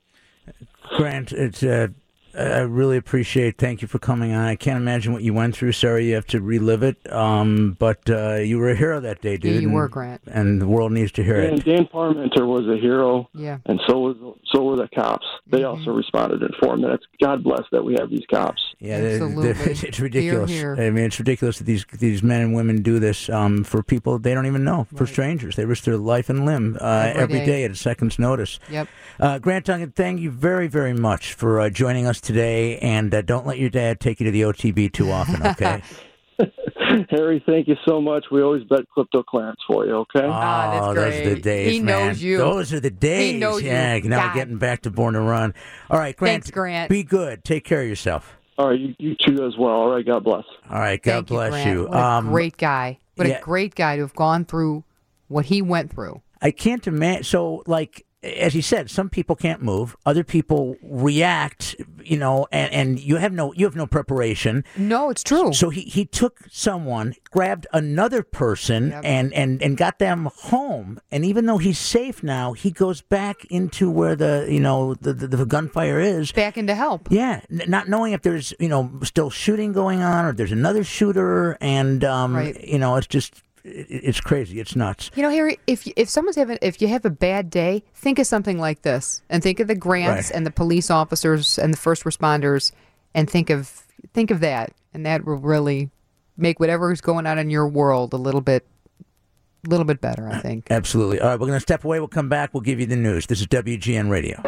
Speaker 2: Grant, it's uh, I really appreciate. Thank you for coming on. I can't imagine what you went through. Sorry you have to relive it. Um, but uh, you were a hero that day, dude.
Speaker 3: Yeah, you
Speaker 2: and,
Speaker 3: were, Grant.
Speaker 2: And the world needs to hear
Speaker 6: and
Speaker 2: it.
Speaker 6: Dan Parmenter was a hero.
Speaker 3: Yeah.
Speaker 6: And so was so were the cops. They
Speaker 3: Mm-hmm.
Speaker 6: also responded in four minutes. God bless that we have these cops.
Speaker 2: Yeah,
Speaker 3: Absolutely.
Speaker 2: they're, they're, it's ridiculous.
Speaker 3: Hear, hear.
Speaker 2: I mean, it's ridiculous that these these men and women do this um, for people they don't even know, for
Speaker 3: Right.
Speaker 2: strangers. They risk their life and limb uh,
Speaker 3: Every
Speaker 2: every
Speaker 3: day.
Speaker 2: day at a second's notice.
Speaker 3: Yep.
Speaker 2: Uh, Grant Duncan, thank you very, very much for uh, joining us today. And uh, don't let your dad take you to the O T B too often, okay?
Speaker 6: Harry, thank you so much. We always bet Crypto Clarence for you, okay?
Speaker 3: Ah, that's
Speaker 2: Oh, those are the
Speaker 3: great.
Speaker 2: days,
Speaker 3: He
Speaker 2: man.
Speaker 3: knows you.
Speaker 2: Those are the days.
Speaker 3: He knows you.
Speaker 2: yeah, now
Speaker 3: God.
Speaker 2: getting back to Born to Run. All right, Grant.
Speaker 3: Thanks, Grant.
Speaker 2: Be good. Take care of yourself.
Speaker 6: All right, you, you too as well. All right, God bless.
Speaker 2: All right, God
Speaker 3: Thank
Speaker 2: bless
Speaker 3: Grant.
Speaker 2: you.
Speaker 3: What a
Speaker 2: Um,
Speaker 3: great guy. What
Speaker 2: yeah.
Speaker 3: a great guy to have gone through what he went through.
Speaker 2: I can't imagine. So, like, as he said, some people can't move. Other people react, you know, and, and you have no you have no preparation.
Speaker 3: No, it's true.
Speaker 2: So he, he took someone, grabbed another person,
Speaker 3: Yep.
Speaker 2: and, and, and got them home. And even though he's safe now, he goes back into where the you know the the, the gunfire is.
Speaker 3: Back into help.
Speaker 2: Yeah, n- not knowing if there's you know still shooting going on or there's another shooter, and um,
Speaker 3: Right.
Speaker 2: you know it's just it, it's crazy, it's nuts.
Speaker 3: You know, Harry, if if someone's having, if you have a bad day, think of something like this, and think of the Grants
Speaker 2: Right.
Speaker 3: and the police officers and the first responders, and think of think of that, and that will really make whatever is going on in your world a little bit, little bit better. I think.
Speaker 2: Absolutely. All right, we're going to step away. We'll come back. We'll give you the news. This is W G N Radio.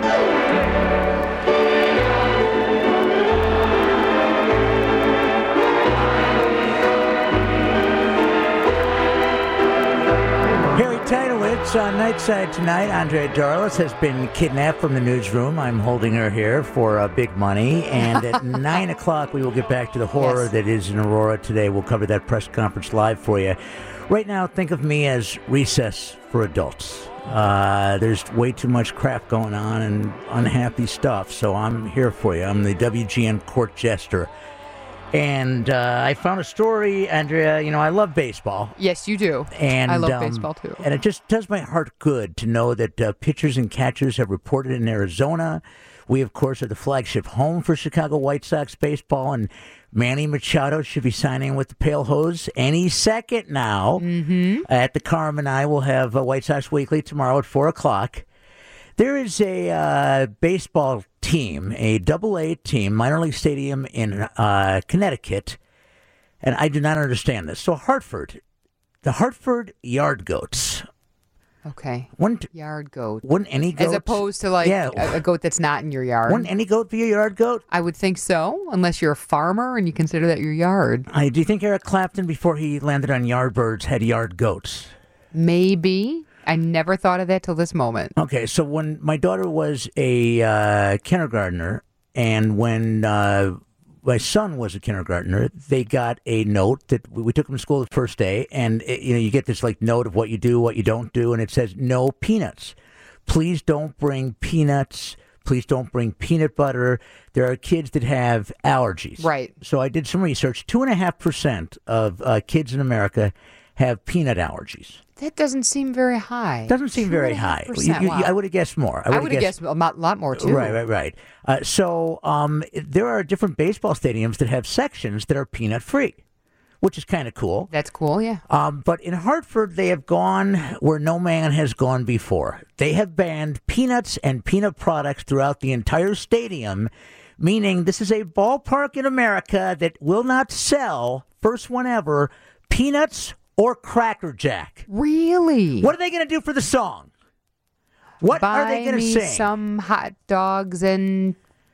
Speaker 2: Harry Teinowitz on Nightside tonight. Andrea Darlis has been kidnapped from the newsroom. I'm holding her here for uh, big money. And at nine o'clock, we will get back to the horror
Speaker 3: Yes.
Speaker 2: that is in Aurora today. We'll cover that press conference live for you. Right now, think of me as recess for adults. Uh, there's way too much crap going on and unhappy stuff, so I'm here for you. I'm the W G N court jester. And uh, I found a story, Andrea. You know, I love baseball.
Speaker 3: Yes, you do.
Speaker 2: And
Speaker 3: I love
Speaker 2: um,
Speaker 3: baseball too.
Speaker 2: And it just does my heart good to know that uh, pitchers and catchers have reported in Arizona. We, of course, are the flagship home for Chicago White Sox baseball, and Manny Machado should be signing with the Pale Hose any second now. Mm-hmm. At the Carmen, I will have uh, White Sox Weekly tomorrow at four o'clock. There is a uh, baseball team, a double A team, minor league stadium in uh, Connecticut, and I do not understand this. So Hartford, the Hartford Yard Goats.
Speaker 3: Okay.
Speaker 2: Wouldn't,
Speaker 3: Yard goat.
Speaker 2: wouldn't any goat...
Speaker 3: As opposed to like
Speaker 2: Yeah.
Speaker 3: a, a goat that's not in your yard.
Speaker 2: Wouldn't any goat be a yard goat?
Speaker 3: I would think so, unless you're a farmer and you consider that your yard.
Speaker 2: I, do you think Eric Clapton, before he landed on Yardbirds, had yard goats?
Speaker 3: Maybe. I never thought of that till this moment.
Speaker 2: Okay, so when my daughter was a uh, kindergartner, and when uh, my son was a kindergartner, they got a note that we, we took them to school the first day, and it, you know you get this like note of what you do, what you don't do, and it says no peanuts. Please don't bring peanuts. Please don't bring peanut butter. There are kids that have allergies.
Speaker 3: Right.
Speaker 2: So I did some research. Two and a half percent of uh, kids in America have peanut allergies.
Speaker 3: That doesn't seem very high.
Speaker 2: Doesn't seem very high. You, you,
Speaker 3: wow.
Speaker 2: I would have guessed more.
Speaker 3: I would have guessed, guessed a lot, lot more, too.
Speaker 2: Right, right, right. Uh, so um, there are different baseball stadiums that have sections that are peanut-free, which is kind of cool.
Speaker 3: That's cool, yeah.
Speaker 2: Um, but in Hartford, they have gone where no man has gone before. They have banned peanuts and peanut products throughout the entire stadium, meaning this is a ballpark in America that will not sell, first one ever, peanuts or Cracker Jack.
Speaker 3: Really?
Speaker 2: What are they going to do for the song? What
Speaker 3: Buy
Speaker 2: are they going to
Speaker 3: me
Speaker 2: sing?
Speaker 3: Some hot dogs and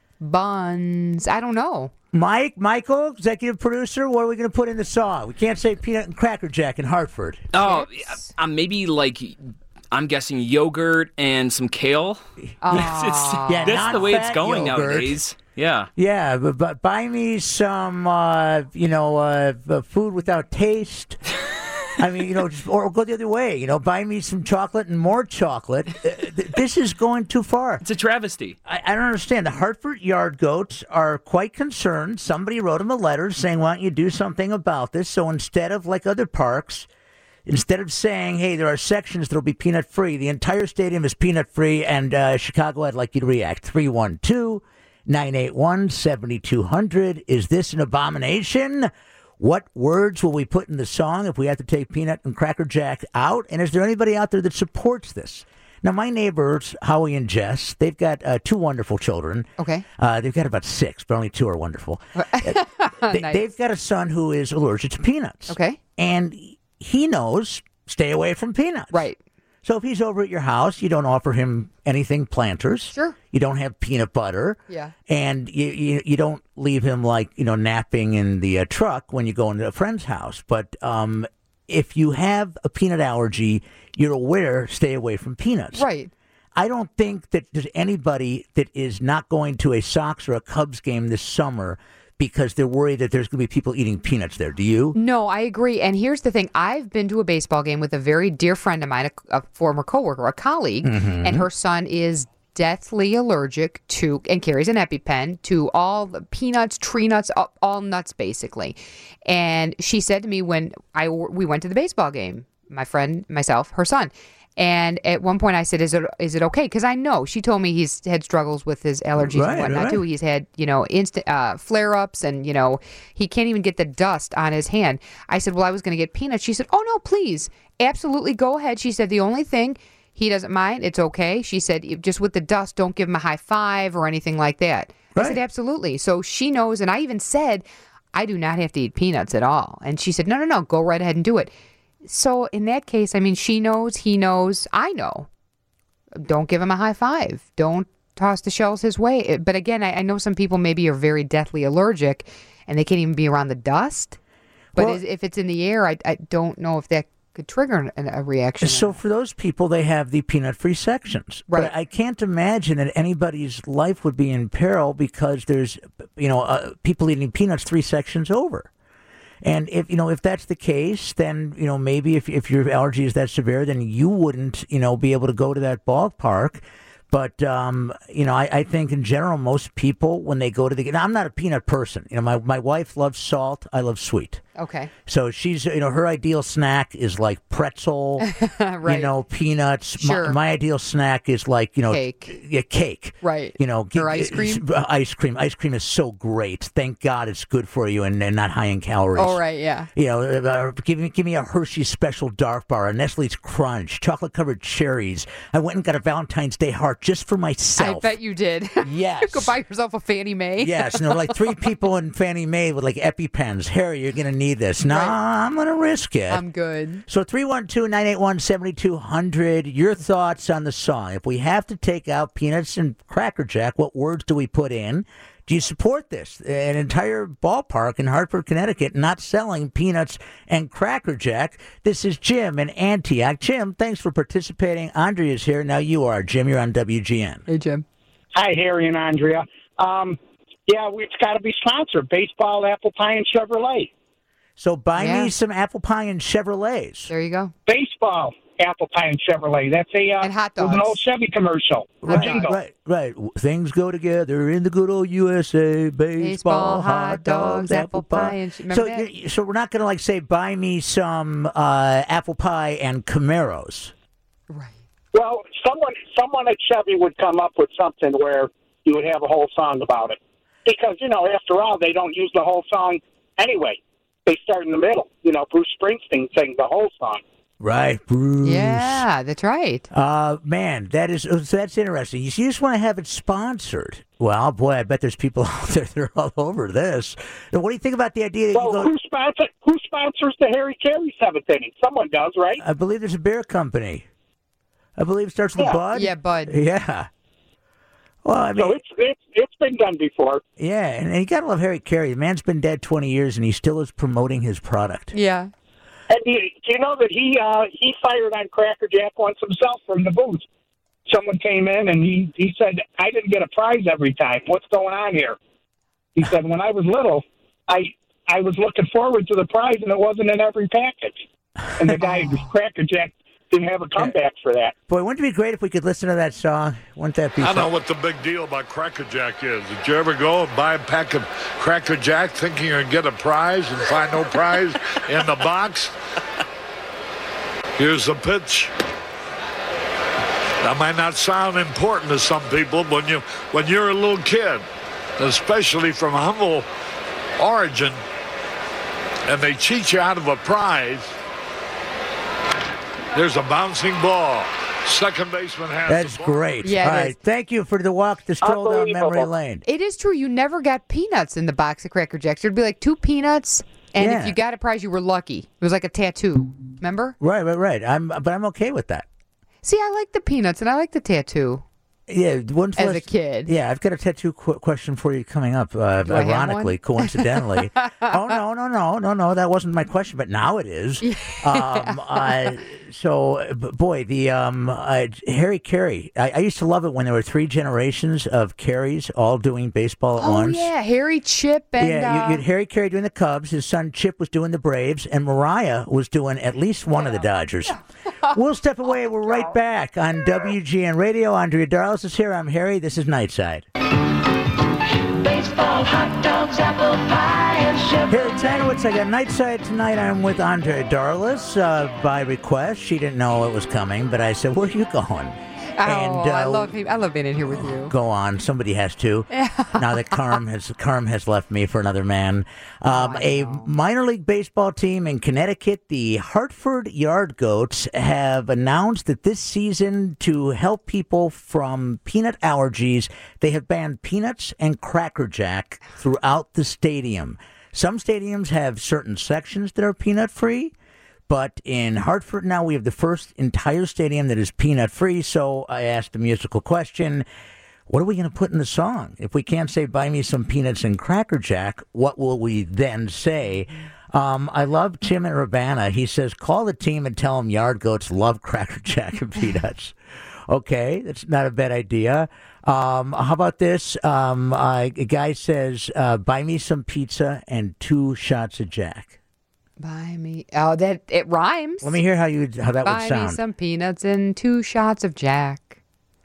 Speaker 3: buns. I don't know.
Speaker 2: Mike, Michael, executive producer, what are we going to put in the song? We can't say peanut and Cracker Jack in Hartford.
Speaker 7: Oh,
Speaker 3: Chips?
Speaker 7: uh, maybe like, I'm guessing yogurt and some kale.
Speaker 3: Oh.
Speaker 7: It's- it's-
Speaker 2: Yeah,
Speaker 7: that's the way it's
Speaker 2: non-fat
Speaker 7: going
Speaker 2: yogurt.
Speaker 7: nowadays. Yeah.
Speaker 2: Yeah, but, but buy me some, uh, you know, uh, uh, food without taste. I mean, you know, just, or go the other way. You know, buy me some chocolate and more chocolate. Uh, th- this is going too far.
Speaker 7: It's a travesty.
Speaker 2: I, I don't understand. The Hartford Yard Goats are quite concerned. Somebody wrote them a letter saying, why don't you do something about this? So instead of like other parks, instead of saying, hey, there are sections that will be peanut-free, the entire stadium is peanut-free, and uh, Chicago, I'd like you to react. three one two, nine eight one, seven two zero zero. Is this an abomination? What words will we put in the song if we have to take Peanut and Cracker Jack out? And is there anybody out there that supports this? Now, my neighbors, Howie and Jess, they've got uh, two wonderful children.
Speaker 3: Okay.
Speaker 2: Uh, they've got about six, but only two are wonderful. Uh, they,
Speaker 3: Nice.
Speaker 2: They've got a son who is allergic to peanuts.
Speaker 3: Okay.
Speaker 2: And he knows, stay away from peanuts.
Speaker 3: Right.
Speaker 2: So if he's over at your house, you don't offer him anything Planters.
Speaker 3: Sure.
Speaker 2: You don't have peanut butter.
Speaker 3: Yeah.
Speaker 2: And you you, you don't leave him like, you know, napping in the uh, truck when you go into a friend's house. But um, if you have a peanut allergy, you're aware, stay away from peanuts.
Speaker 3: Right.
Speaker 2: I don't think that there's anybody that is not going to a Sox or a Cubs game this summer because they're worried that there's going to be people eating peanuts there. Do you?
Speaker 3: No, I agree. And here's the thing. I've been to a baseball game with a very dear friend of mine, a, a former coworker, a colleague,
Speaker 2: Mm-hmm.
Speaker 3: and her son is deathly allergic to, and carries an EpiPen, to all the peanuts, tree nuts, all, all nuts, basically. And she said to me when I we went to the baseball game, my friend, myself, her son, and at one point I said, is it is it okay? Because I know, she told me he's had struggles with his allergies
Speaker 2: Right,
Speaker 3: and whatnot
Speaker 2: right.
Speaker 3: too. He's had, you know, instant uh, flare-ups, and, you know, he can't even get the dust on his hand. I said, well, I was going to get peanuts. She said, oh, no, please. Absolutely, go ahead. She said, the only thing, he doesn't mind. It's okay. She said, just with the dust, don't give him a high five or anything like that. I
Speaker 2: Right.
Speaker 3: said, absolutely. So she knows, and I even said, I do not have to eat peanuts at all. And she said, no, no, no, go right ahead and do it. So in that case, I mean, she knows, he knows, I know. Don't give him a high five. Don't toss the shells his way. But again, I, I know some people maybe are very deathly allergic and they can't even be around the dust. But
Speaker 2: Well-
Speaker 3: is, if it's in the air, I, I don't know if that could trigger an, a reaction.
Speaker 2: So for those people, they have the peanut-free sections.
Speaker 3: Right.
Speaker 2: But I can't imagine that anybody's life would be in peril because there's, you know, uh, people eating peanuts three sections over. And if you know if that's the case, then you know maybe if if your allergy is that severe, then you wouldn't you know be able to go to that ballpark. But um, you know, I, I think in general, most people when they go to the, now, I'm not a peanut person. You know, my my wife loves salt. I love sweet.
Speaker 3: Okay.
Speaker 2: So she's, you know, her ideal snack is like pretzel,
Speaker 3: Right.
Speaker 2: you know, peanuts.
Speaker 3: Sure.
Speaker 2: My, my ideal snack is like, you know,
Speaker 3: Cake.
Speaker 2: yeah, cake.
Speaker 3: Right.
Speaker 2: You know,
Speaker 3: Or ice cream?
Speaker 2: uh, Ice cream. Ice cream is so great. Thank God it's good for you and, and not high in calories.
Speaker 3: Oh, right, yeah.
Speaker 2: You know, uh, give me give me a Hershey's Special Dark Bar, a Nestle's Crunch, chocolate covered cherries. I went and got a Valentine's Day heart just for myself.
Speaker 3: I bet you did.
Speaker 2: Yes.
Speaker 3: Go buy yourself a Fannie Mae.
Speaker 2: Yes, and there were like three people in Fannie Mae with like EpiPens. Harry, you're going to need this. No,
Speaker 3: Right.
Speaker 2: I'm going to risk it.
Speaker 3: I'm good.
Speaker 2: So three one two, nine eight one, seven two zero zero, your thoughts on the song. If we have to take out Peanuts and Cracker Jack, what words do we put in? Do you support this? An entire ballpark in Hartford, Connecticut not selling Peanuts and Cracker Jack. This is Jim in Antioch. Jim, thanks for participating. Andrea's here. Now you are. Jim, you're on W G N.
Speaker 3: Hey, Jim.
Speaker 8: Hi, Harry and Andrea. Um, yeah, it's got to be sponsored. Baseball, apple pie, and Chevrolet.
Speaker 2: So buy
Speaker 3: Yeah.
Speaker 2: me some apple pie and Chevrolets.
Speaker 3: There you go.
Speaker 8: Baseball, apple pie and Chevrolet. That's a uh,
Speaker 3: And hot
Speaker 8: it was an
Speaker 3: dogs.
Speaker 8: old Chevy commercial. A
Speaker 2: Right,
Speaker 8: jingle.
Speaker 2: right, right. Things go together in the good old U S A. Baseball,
Speaker 3: Baseball,
Speaker 2: hot dogs, apple pie.
Speaker 3: and sh- remember
Speaker 2: so,
Speaker 3: that?
Speaker 2: you- so we're not going to like say, buy me some uh, apple pie and Camaros.
Speaker 3: Right.
Speaker 8: Well, someone someone at Chevy would come up with something where you would have a whole song about it. Because, you know, after all, they don't use the whole song anyway. They start in the middle. You know, Bruce Springsteen sang the whole song.
Speaker 2: Right, Bruce.
Speaker 3: Yeah, that's right.
Speaker 2: Uh, man, that is so that's interesting. You, you just want to have it sponsored. Well, boy, I bet there's people out there that are all over this. Now, what do you think about the idea that
Speaker 8: Well,
Speaker 2: you go?
Speaker 8: who, sponsor, who sponsors the Harry Carey seventh inning? Someone does, right?
Speaker 2: I believe there's a beer company. I believe it starts with
Speaker 8: Yeah.
Speaker 2: Bud.
Speaker 3: Yeah, Bud.
Speaker 2: Yeah. Well, I mean,
Speaker 8: So it's, it's, it's been done before.
Speaker 2: yeah, and, and you gotta love Harry Carey. The man's been dead twenty years, and he still is promoting his product.
Speaker 3: Yeah.
Speaker 8: And do you, do you know that he uh, he fired on Cracker Jack once himself from the booth? Someone came in and he, he said, I didn't get a prize every time. What's going on here? He said, when I was little, I I was looking forward to the prize, and it wasn't in every package. And the guy, Cracker Jack, didn't have a comeback for that.
Speaker 2: Boy, wouldn't it be great if we could listen to that song? Wouldn't that be
Speaker 9: I
Speaker 2: fun?
Speaker 9: know what the big deal about Cracker Jack is. Did you ever go and buy a pack of Cracker Jack thinking you're going to get a prize and find no prize in the box? Here's the pitch. That might not sound important to some people when, you, when you're a little kid, especially from a humble origin, and they cheat you out of a prize. There's a bouncing ball. Second baseman has
Speaker 2: That's
Speaker 9: the ball.
Speaker 2: great.
Speaker 3: Yeah, it
Speaker 2: All right,
Speaker 3: is.
Speaker 2: thank you for the walk, the stroll down
Speaker 8: Unbelievable.
Speaker 2: memory lane.
Speaker 3: It is true. You never got peanuts in the box of Cracker Jacks. There'd be like two peanuts, and
Speaker 2: Yeah.
Speaker 3: if you got a prize, you were lucky. It was like a tattoo. Remember?
Speaker 2: Right, right, right. I'm, but I'm okay with that.
Speaker 3: See, I like the peanuts, and I like the tattoo.
Speaker 2: Yeah, when's the
Speaker 3: As a
Speaker 2: last-
Speaker 3: kid.
Speaker 2: Yeah, I've got a tattoo qu- question for you coming up. Uh,
Speaker 3: I have
Speaker 2: ironically,
Speaker 3: one?
Speaker 2: coincidentally. oh no, no, no, no, no. That wasn't my question, but now it is. um, uh, so, b- boy, the um, uh, Harry Carey. I, I used to love it when there were three generations of Careys all doing baseball at
Speaker 3: Oh
Speaker 2: once.
Speaker 3: yeah, Harry, Chip, and
Speaker 2: Yeah, you,
Speaker 3: uh,
Speaker 2: you had Harry Carey doing the Cubs. His son Chip was doing the Braves, and Mariah was doing at least one of the Dodgers. We'll step away. We're right back on W G N Radio. Andrea Darlis is here. I'm Harry. This is Nightside.
Speaker 10: Baseball, hot dogs, apple pie, and Chevy.
Speaker 2: Harry Tanowitz, I got Nightside tonight. I'm with Andrea Darlis uh, by request. She didn't know it was coming, but I said, "Where are you going?"
Speaker 3: oh,
Speaker 2: and,
Speaker 3: I
Speaker 2: uh,
Speaker 3: love him. I love being in here with you.
Speaker 2: Go on. Somebody has to. Now that Carm has Carm has left me for another man. Um,
Speaker 3: Oh, I
Speaker 2: a
Speaker 3: know.
Speaker 2: minor league baseball team in Connecticut, the Hartford Yard Goats, have announced that this season, to help people from peanut allergies, they have banned peanuts and Cracker Jack throughout the stadium. Some stadiums have certain sections that are peanut free. But in Hartford now, we have the first entire stadium that is peanut-free. So I asked a musical question. What are we going to put in the song? If we can't say, buy me some peanuts and Cracker Jack, what will we then say? Um, I love Tim in Urbana. He says, call the team and tell them Yard Goats love Cracker Jack and peanuts. Okay, that's not a bad idea. Um, how about this? Um, uh, a guy says, uh, buy me some pizza and two shots of Jack.
Speaker 3: Buy me. Oh, that it rhymes.
Speaker 2: Let me hear how you how that
Speaker 3: Buy
Speaker 2: would sound.
Speaker 3: me some peanuts and two shots of Jack.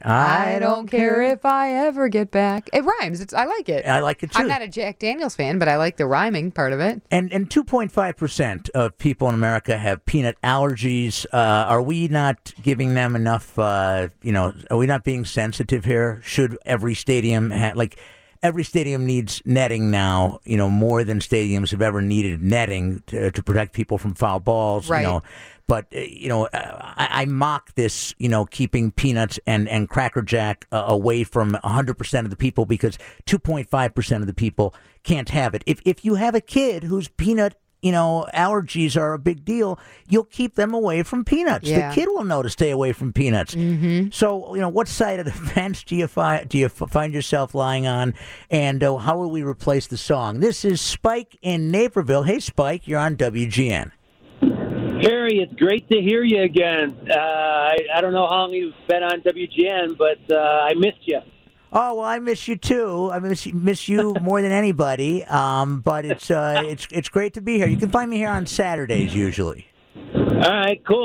Speaker 3: I don't care if I ever get back. It rhymes. It's I like it.
Speaker 2: I like it too.
Speaker 3: I'm not a Jack Daniels fan, but I like the rhyming part of it.
Speaker 2: And and two point five percent of people in America have peanut allergies. Uh, are we not giving them enough? Uh, you know, are we not being sensitive here? Should every stadium have like? Every stadium needs netting now, you know, more than stadiums have ever needed netting to, to protect people from foul balls,
Speaker 3: Right.
Speaker 2: you know. But, uh, you know, uh, I, I mock this, you know, keeping peanuts and, and Cracker Jack uh, away from one hundred percent of the people because two point five percent of the people can't have it. If, if you have a kid whose peanut you know, allergies are a big deal, you'll keep them away from peanuts.
Speaker 3: Yeah.
Speaker 2: The kid will know to stay away from peanuts.
Speaker 3: Mm-hmm.
Speaker 2: So, you know, what side of the fence do you find do you f- find yourself lying on? And uh, how will we replace the song? This is Spike in Naperville. Hey, Spike, you're on W G N.
Speaker 11: Harry, it's great to hear you again. Uh, I, I don't know how long you've been on W G N, but uh, I missed you.
Speaker 2: Oh well, I miss you too. I miss miss you more than anybody. Um, but it's uh, it's it's great to be here. You can find me here on Saturdays usually.
Speaker 11: All right, cool.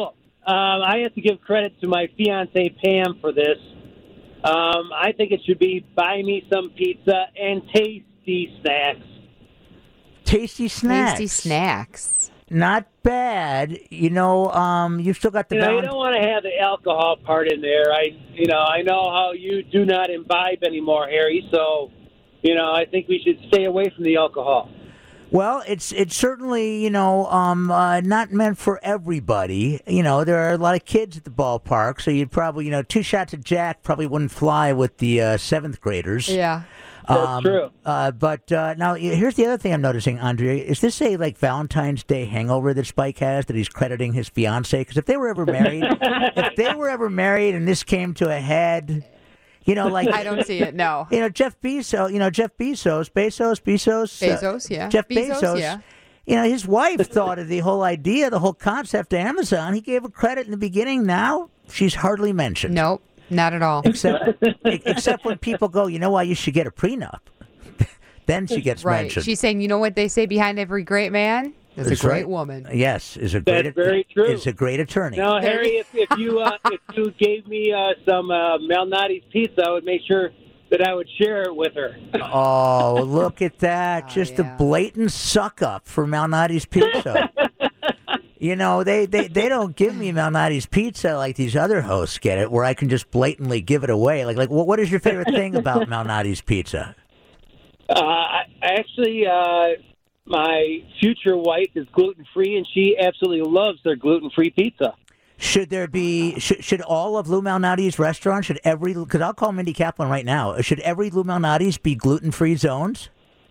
Speaker 11: um, I have to give credit to my fiance Pam for this. Um, I think it should be buy me some pizza and tasty snacks.
Speaker 2: Tasty snacks.
Speaker 3: Tasty snacks.
Speaker 2: Not bad. You know, um, you've still got the
Speaker 11: You know, you
Speaker 2: balance.
Speaker 11: don't want to have the alcohol part in there. I, you know, I know how you do not imbibe anymore, Harry. So, you know, I think we should stay away from the alcohol.
Speaker 2: Well, it's it's certainly, you know, um, uh, not meant for everybody. You know, there are a lot of kids at the ballpark, so you'd probably, you know, two shots of Jack probably wouldn't fly with the uh, seventh graders.
Speaker 3: Yeah.
Speaker 11: That's
Speaker 2: Um,
Speaker 11: true.
Speaker 2: Uh, but uh, now, here's the other thing I'm noticing, Andrea. Is this a, like, Valentine's Day hangover that Spike has, that he's crediting his fiancée? Because if they were ever married, if they were ever married and this came to a head, you know, like...
Speaker 3: I don't see it, no.
Speaker 2: You know, Jeff Bezos, you know, Jeff Bezos, Bezos, Bezos... uh,
Speaker 3: Bezos, yeah.
Speaker 2: Jeff
Speaker 3: Bezos,
Speaker 2: Bezos,
Speaker 3: yeah.
Speaker 2: you know, his wife thought of the whole idea, the whole concept to Amazon. He gave her credit in the beginning. Now, she's hardly mentioned.
Speaker 3: Nope, not at all.
Speaker 2: Except, except when people go, you know why you should get a prenup? Then she gets
Speaker 3: Right.
Speaker 2: mentioned.
Speaker 3: She's saying, you know what they say behind every great man? There's
Speaker 2: That's
Speaker 3: a great
Speaker 2: right.
Speaker 3: woman.
Speaker 2: Yes, is a great.
Speaker 11: That's very true.
Speaker 2: Is a great attorney.
Speaker 11: Now, Harry, if, if you uh, if you gave me uh, some uh, Malnati's pizza, I would make sure that I would share it with her.
Speaker 2: Oh, look at that!
Speaker 3: Oh,
Speaker 2: Just
Speaker 3: yeah.
Speaker 2: a blatant suck up for Malnati's pizza. You know, they, they, they don't give me Malnati's pizza like these other hosts get it, where I can just blatantly give it away. Like, like, what what is your favorite thing about Malnati's pizza?
Speaker 11: Uh, I, actually, uh, my future wife is gluten free, and she absolutely loves their gluten free pizza.
Speaker 2: Should there be, should, should all of Lou Malnati's restaurants, should every, because I'll call Mindy Kaplan right now, should every Lou Malnati's be gluten-free zones?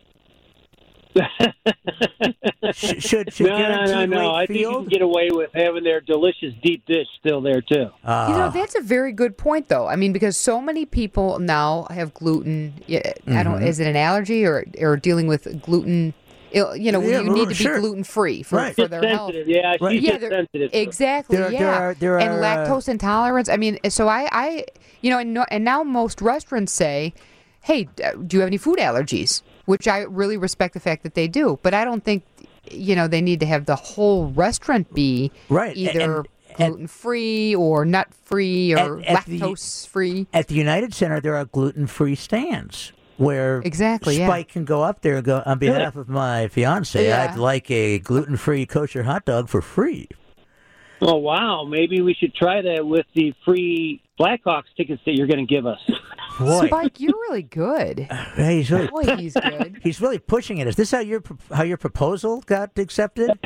Speaker 2: should, should, should
Speaker 11: no, no, no,
Speaker 2: Guaranteed
Speaker 11: no.
Speaker 2: Rate
Speaker 11: I think you
Speaker 2: Field?
Speaker 11: can get away with having their delicious deep dish still there, too.
Speaker 2: Uh,
Speaker 3: You know, that's a very good point, though. I mean, because so many people now have gluten. yeah, I don't.
Speaker 2: Mm-hmm.
Speaker 3: Is it an allergy or or dealing with gluten? ill- You know,
Speaker 2: Yeah,
Speaker 3: you need to be
Speaker 2: sure.
Speaker 3: gluten free for,
Speaker 2: Right.
Speaker 3: for
Speaker 11: She's
Speaker 3: their health.
Speaker 11: sensitive. Yeah,
Speaker 2: Right.
Speaker 11: she's
Speaker 3: Yeah,
Speaker 11: just
Speaker 3: they're-
Speaker 11: sensitive. to it.
Speaker 3: Exactly.
Speaker 2: There-
Speaker 3: yeah.
Speaker 2: there are- there
Speaker 3: and
Speaker 2: are, uh,
Speaker 3: lactose intolerance. I mean, so I, I, you know, and, no, and now most restaurants say, "Hey, uh, do you have any food allergies?" Which I really respect the fact that they do, but I don't think, you know, they need to have the whole restaurant be
Speaker 2: Right,
Speaker 3: either
Speaker 2: and- and-
Speaker 3: gluten free or nut free or
Speaker 2: At- at the-
Speaker 3: lactose free.
Speaker 2: At the United Center, there are gluten-free stands where
Speaker 3: Exactly, yeah.
Speaker 2: Spike can go up there and go, on behalf of my fiance,
Speaker 3: Yeah.
Speaker 2: I'd like a gluten-free kosher hot dog for free.
Speaker 11: Oh, wow. Maybe we should try that with the free Blackhawks tickets that you're going to give us.
Speaker 2: Boy,
Speaker 3: Spike, you're really good.
Speaker 2: hey, he's really,
Speaker 3: Boy, he's good.
Speaker 2: he's really pushing it. Is this how your pro- how your proposal got accepted?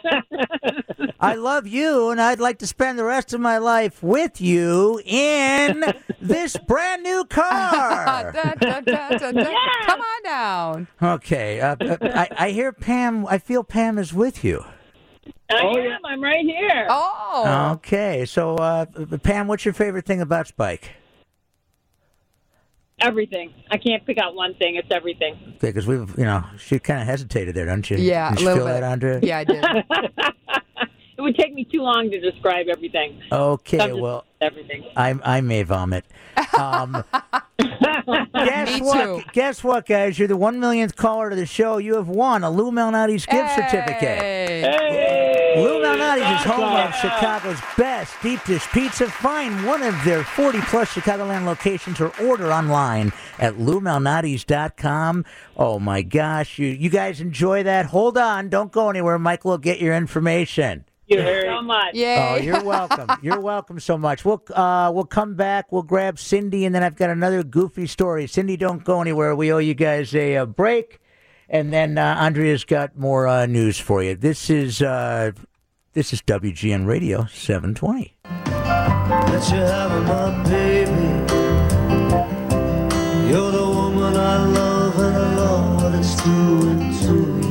Speaker 2: I love you, and I'd like to spend the rest of my life with you in this brand new car.
Speaker 3: Dun, dun, dun, dun, dun. Come on down.
Speaker 2: Okay, uh, uh, I, I hear Pam. I feel Pam is with you.
Speaker 12: I
Speaker 11: Oh,
Speaker 12: am.
Speaker 11: yeah.
Speaker 12: I'm right here.
Speaker 3: Oh.
Speaker 2: Okay, so uh, Pam, what's your favorite thing about Spike?
Speaker 12: Everything. I can't pick out one thing. It's everything.
Speaker 2: Because we've, you know, she kind of hesitated there, don't you?
Speaker 3: Yeah,
Speaker 2: Did
Speaker 3: a
Speaker 2: you
Speaker 3: little
Speaker 2: feel
Speaker 3: bit.
Speaker 2: that, Andrea?
Speaker 3: Yeah, I did.
Speaker 12: It would take me too long to describe everything.
Speaker 2: Okay,
Speaker 12: I'm just
Speaker 2: well,
Speaker 12: everything.
Speaker 2: I I may vomit. Um, guess
Speaker 3: Me
Speaker 2: what?
Speaker 3: too.
Speaker 2: Guess what, guys? You're the one millionth caller to the show. You have won a Lou Malnati's gift certificate.
Speaker 3: Hey.
Speaker 2: Lou Malnati's is home of Chicago's best deep dish pizza. Find one of their forty plus Chicagoland locations or order online at lou malnati's dot com. Oh my gosh, you you guys enjoy that? Hold on, don't go anywhere. Michael will get your information.
Speaker 12: Thank you so much.
Speaker 3: Yay.
Speaker 2: Oh, you're welcome. You're welcome so much. We'll uh, we'll come back. We'll grab Cindy, and then I've got another goofy story. Cindy, don't go anywhere. We owe you guys a, a break, and then uh, Andrea's got more uh, news for you. This is uh, this is W G N Radio seven twenty.
Speaker 13: That you have my baby. You're the woman I love, and I love what it's doing to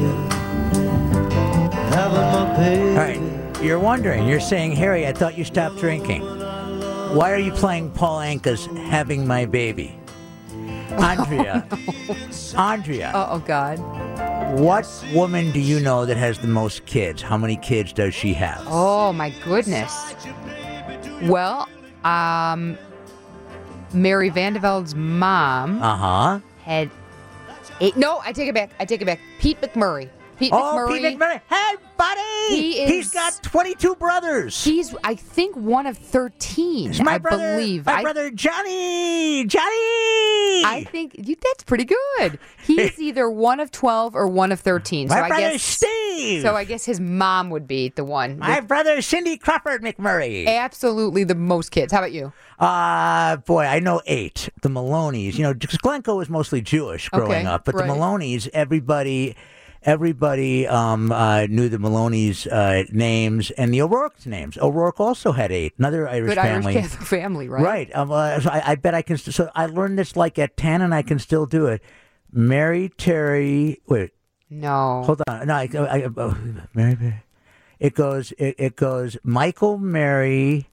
Speaker 13: you. Having my baby.
Speaker 2: All right. You're wondering, you're saying, Harry, I thought you stopped drinking. Why are you playing Paul Anka's Having My Baby? Andrea, Andrea,
Speaker 3: Oh, oh, God.
Speaker 2: what woman do you know that has the most kids? How many kids does she have?
Speaker 3: Oh, my goodness. Well, um, Mary Vandeveld's mom
Speaker 2: Uh-huh.
Speaker 3: had eight. No, I take it back. I take it back. Pete McMurray. Pete
Speaker 2: Oh,
Speaker 3: McMurray.
Speaker 2: Pete McMurray. Hey, buddy.
Speaker 3: He is,
Speaker 2: He's got twenty-two brothers.
Speaker 3: He's, I think, one of thirteen.
Speaker 2: My
Speaker 3: I
Speaker 2: brother,
Speaker 3: believe.
Speaker 2: My
Speaker 3: I,
Speaker 2: brother Johnny. Johnny.
Speaker 3: I think you, that's pretty good. He's either one of twelve or one of thirteen. So
Speaker 2: My
Speaker 3: I
Speaker 2: brother
Speaker 3: guess,
Speaker 2: Steve.
Speaker 3: So I guess his mom would be the one.
Speaker 2: My
Speaker 3: with
Speaker 2: brother Cindy Crawford McMurray.
Speaker 3: absolutely the most kids. How about you?
Speaker 2: Uh, boy, I know eight. The Maloney's, you know, because Glencoe was mostly Jewish growing
Speaker 3: Okay,
Speaker 2: up, but
Speaker 3: right.
Speaker 2: the Maloney's, everybody, everybody um, uh, knew the Maloney's uh, names and the O'Rourke's names. O'Rourke also had eight. Another Irish
Speaker 3: Good
Speaker 2: family.
Speaker 3: Irish Catholic family, right?
Speaker 2: Right. Um, uh, so I, I bet I can. St- so I learned this like at ten, and I can still do it. Mary Terry. Wait.
Speaker 3: No.
Speaker 2: Hold on. No. I, I, I, oh, Mary. It goes. It, it goes. Michael, Mary,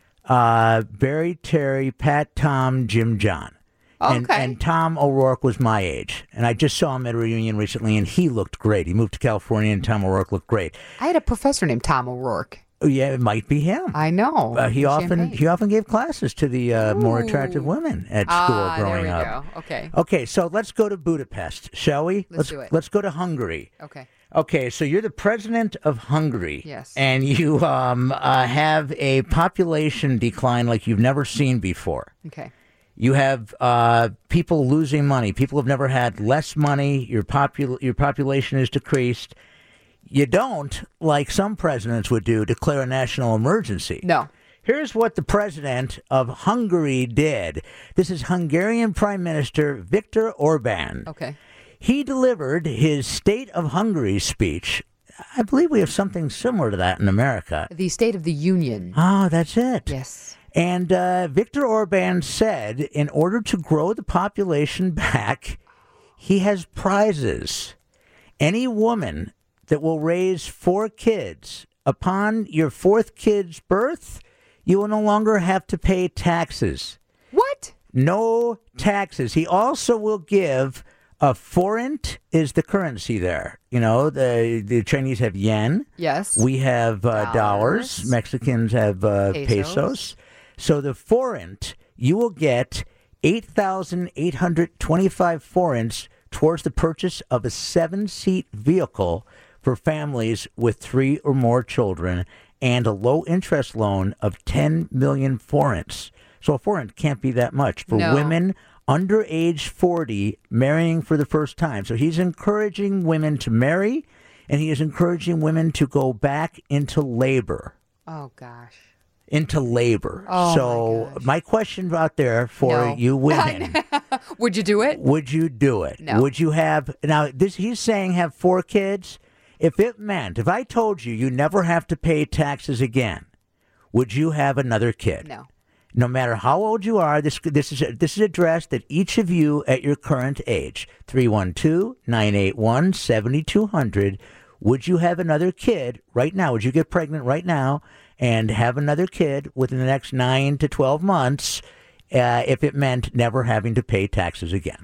Speaker 2: uh, Barry, Terry, Pat, Tom, Jim, John. And,
Speaker 3: Okay.
Speaker 2: and Tom O'Rourke was my age, and I just saw him at a reunion recently, and he looked great. He moved to California, and Tom O'Rourke looked great.
Speaker 3: I had a professor named Tom O'Rourke.
Speaker 2: Oh, yeah, it might be him.
Speaker 3: I know.
Speaker 2: Uh, he
Speaker 3: In
Speaker 2: often
Speaker 3: Champaign.
Speaker 2: he often gave classes to the uh, more attractive
Speaker 3: Ooh.
Speaker 2: women at school
Speaker 3: Ah, there
Speaker 2: growing
Speaker 3: we
Speaker 2: up.
Speaker 3: go. Okay.
Speaker 2: Okay, so let's go to Budapest, shall we?
Speaker 3: Let's do it.
Speaker 2: Let's go to Hungary.
Speaker 3: Okay.
Speaker 2: Okay, so you're the president of Hungary.
Speaker 3: Yes.
Speaker 2: And you um, uh, have a population decline like you've never seen before.
Speaker 3: Okay.
Speaker 2: You have uh, people losing money. People have never had less money. Your popul- your population is decreased. You don't, like some presidents would do, declare a national emergency.
Speaker 3: No.
Speaker 2: Here's what the president of Hungary did. This is Hungarian Prime Minister Viktor Orban.
Speaker 3: Okay.
Speaker 2: He delivered his State of Hungary speech. I believe we have something similar to that in America.
Speaker 3: The State of the Union.
Speaker 2: Oh, that's it.
Speaker 3: Yes.
Speaker 2: And uh, Viktor Orban said in order to grow the population back, he has prizes. Any woman that will raise four kids, upon your fourth kid's birth, you will no longer have to pay taxes.
Speaker 3: What?
Speaker 2: No taxes. He also will give a forint is the currency there. You know, the the Chinese have yen.
Speaker 3: Yes.
Speaker 2: We have uh, dollars.
Speaker 3: Dollars.
Speaker 2: Mexicans have uh,
Speaker 3: Pesos.
Speaker 2: pesos. So the forint, you will get eight thousand eight hundred twenty-five forints towards the purchase of a seven-seat vehicle for families with three or more children and a low-interest loan of ten million forints. So a forint can't be that much for
Speaker 3: No.
Speaker 2: women under age forty marrying for the first time. So he's encouraging women to marry, and he is encouraging women to go back into labor.
Speaker 3: Oh, gosh.
Speaker 2: Into labor.
Speaker 3: Oh,
Speaker 2: so
Speaker 3: my gosh.
Speaker 2: my question out there for
Speaker 3: No.
Speaker 2: you women,
Speaker 3: Would you do it?
Speaker 2: would you do it?
Speaker 3: No.
Speaker 2: Would you have now this he's saying have four kids? If it meant if I told you you never have to pay taxes again, would you have another kid?
Speaker 3: No.
Speaker 2: No matter how old you are, this this is this is addressed at each of you at your current age. three one two, nine eight one, seven two zero zero. Would you have another kid right now? Would you get pregnant right now and have another kid within the next nine to twelve months uh, if it meant never having to pay taxes again?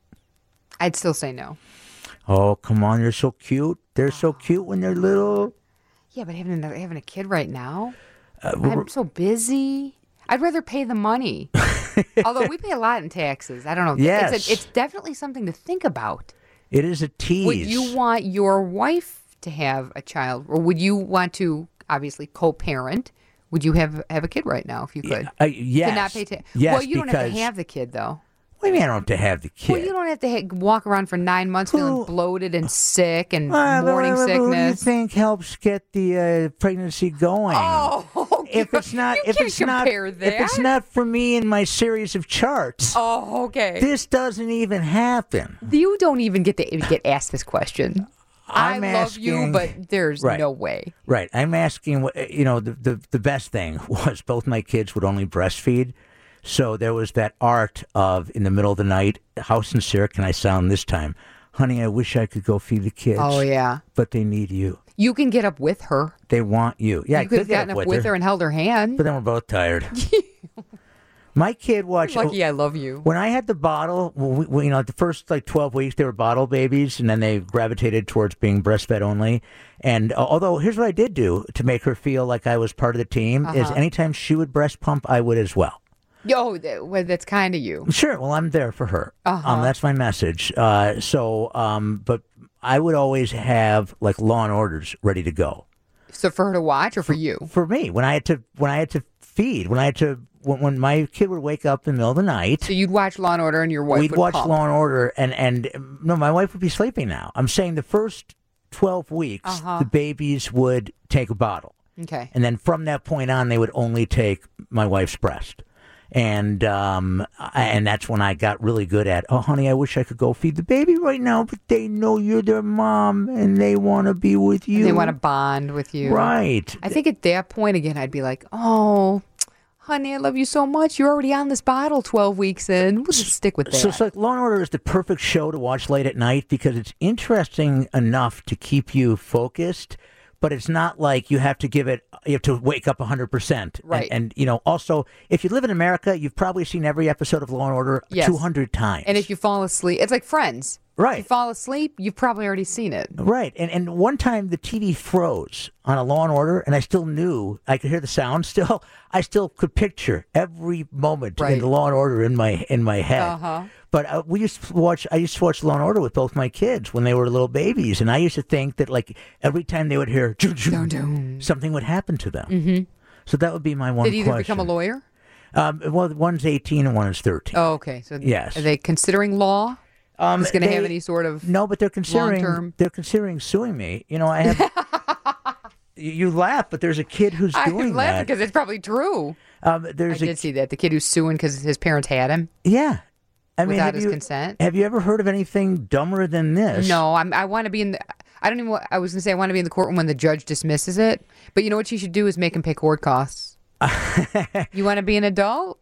Speaker 3: I'd still say no.
Speaker 2: Oh, come on. You're so cute. They're so cute when they're little.
Speaker 3: Yeah, but having another, having a kid right now,
Speaker 2: Uh,
Speaker 3: I'm so busy. I'd rather pay the money. Although we pay a lot in taxes. I don't know.
Speaker 2: Yes.
Speaker 3: It's, a, it's definitely something to think about.
Speaker 2: It is a tease.
Speaker 3: Would you want your wife to have a child, or would you want to obviously co-parent? Would you have have a kid right now if you could?
Speaker 2: Uh, yes.
Speaker 3: To not pay tax.
Speaker 2: Yes,
Speaker 3: well, you don't have to
Speaker 2: because-
Speaker 3: have the kid though.
Speaker 2: What do you mean I don't have to have the kid?
Speaker 3: Well, you don't have to ha- walk around for nine months feeling bloated and sick and
Speaker 2: Uh,
Speaker 3: morning
Speaker 2: Who do you
Speaker 3: sickness.
Speaker 2: think helps get the uh, pregnancy going?
Speaker 3: Oh,
Speaker 2: if it's not,
Speaker 3: you
Speaker 2: if
Speaker 3: can't
Speaker 2: it's not,
Speaker 3: compare
Speaker 2: if it's
Speaker 3: that.
Speaker 2: not for me and my series of charts,
Speaker 3: Oh, okay.
Speaker 2: this doesn't even happen.
Speaker 3: You don't even get to get asked this question.
Speaker 2: I'm
Speaker 3: I love you,
Speaker 2: asking-
Speaker 3: but there's
Speaker 2: Right.
Speaker 3: no way.
Speaker 2: Right. I'm asking. what- You know, the, the the best thing was both my kids would only breastfeed, so there was that art of in the middle of the night. How sincere can I sound this time, honey? I wish I could go feed the kids.
Speaker 3: Oh, yeah.
Speaker 2: But they need you.
Speaker 3: You can get up with her.
Speaker 2: They want you. Yeah, I
Speaker 3: you could have
Speaker 2: get
Speaker 3: gotten up with her. and held her hand.
Speaker 2: But then we're both tired. My kid watched.
Speaker 3: Lucky I love you.
Speaker 2: When I had the bottle, we, we, you know, the first like twelve weeks they were bottle babies, and then they gravitated towards being breastfed only. And uh, although here's what I did do to make her feel like I was part of the team is
Speaker 3: Uh-huh.
Speaker 2: anytime she would breast pump, I would as well.
Speaker 3: Yo, that, well, that's kind of you.
Speaker 2: Sure. Well, I'm there for her.
Speaker 3: Uh-huh.
Speaker 2: Um, that's my message. Uh, so, um, but I would always have like Law and Orders ready to go.
Speaker 3: So for her to watch or for you?
Speaker 2: For me, when I had to when I had to feed, when I had to when, when my kid would wake up in the middle of the night.
Speaker 3: So you'd watch Law and Order and your wife
Speaker 2: we'd
Speaker 3: would
Speaker 2: watch
Speaker 3: pump.
Speaker 2: Law and Order and and no, my wife would be sleeping now. I'm saying the first twelve weeks,
Speaker 3: Uh-huh.
Speaker 2: the babies would take a bottle.
Speaker 3: Okay.
Speaker 2: And then from that point on, they would only take my wife's breast. And um, I, and that's when I got really good at, oh, honey, I wish I could go feed the baby right now, but they know you're their mom and they want to be with you.
Speaker 3: And they want to bond with you.
Speaker 2: Right.
Speaker 3: I think at that point, again, I'd be like, oh, honey, I love you so much. You're already on this bottle twelve weeks in. We'll just stick with that.
Speaker 2: So it's like Law and Order is the perfect show to watch late at night because it's interesting enough to keep you focused, but it's not like you have to give it, you have to wake up one hundred percent.
Speaker 3: Right.
Speaker 2: And, and, you know, also, if you live in America, you've probably seen every episode of Law and Order
Speaker 3: Yes.
Speaker 2: two hundred times.
Speaker 3: And if you fall asleep, it's like Friends.
Speaker 2: Right.
Speaker 3: If you fall asleep, you've probably already seen it.
Speaker 2: Right. And and one time the T V froze on a Law and Order, and I still knew, I could hear the sound still. I still could picture every moment
Speaker 3: Right.
Speaker 2: in the Law and Order in my in my head.
Speaker 3: Uh-huh.
Speaker 2: But uh, we used to watch, I used to watch Law and Order with both my kids when they were little babies, and I used to think that like every time they would hear something would happen to them.
Speaker 3: Mm-hmm.
Speaker 2: So that would be my one
Speaker 3: Did either
Speaker 2: question.
Speaker 3: become a lawyer?
Speaker 2: Um, well, one's eighteen and one is thirteen.
Speaker 3: Oh, okay. So
Speaker 2: Yes.
Speaker 3: are they considering law?
Speaker 2: Um,
Speaker 3: Is going to have
Speaker 2: they-
Speaker 3: any sort of
Speaker 2: No, but they're considering
Speaker 3: long-term?
Speaker 2: they're considering suing me. You know, I have. you you laugh, but there's a kid who's
Speaker 3: I'm
Speaker 2: doing
Speaker 3: laughing
Speaker 2: that.
Speaker 3: because it's probably true.
Speaker 2: Um,
Speaker 3: I
Speaker 2: there's a
Speaker 3: did see that. The kid who's suing because his parents had him
Speaker 2: yeah. I mean,
Speaker 3: without
Speaker 2: have
Speaker 3: his
Speaker 2: you,
Speaker 3: consent.
Speaker 2: have you ever heard of anything dumber than this?
Speaker 3: No, I'm, I want to be in the. I don't even. wa- I was going to say I want to be in the courtroom when the judge dismisses it. But you know what you should do is make him pay court costs. You want to be an adult?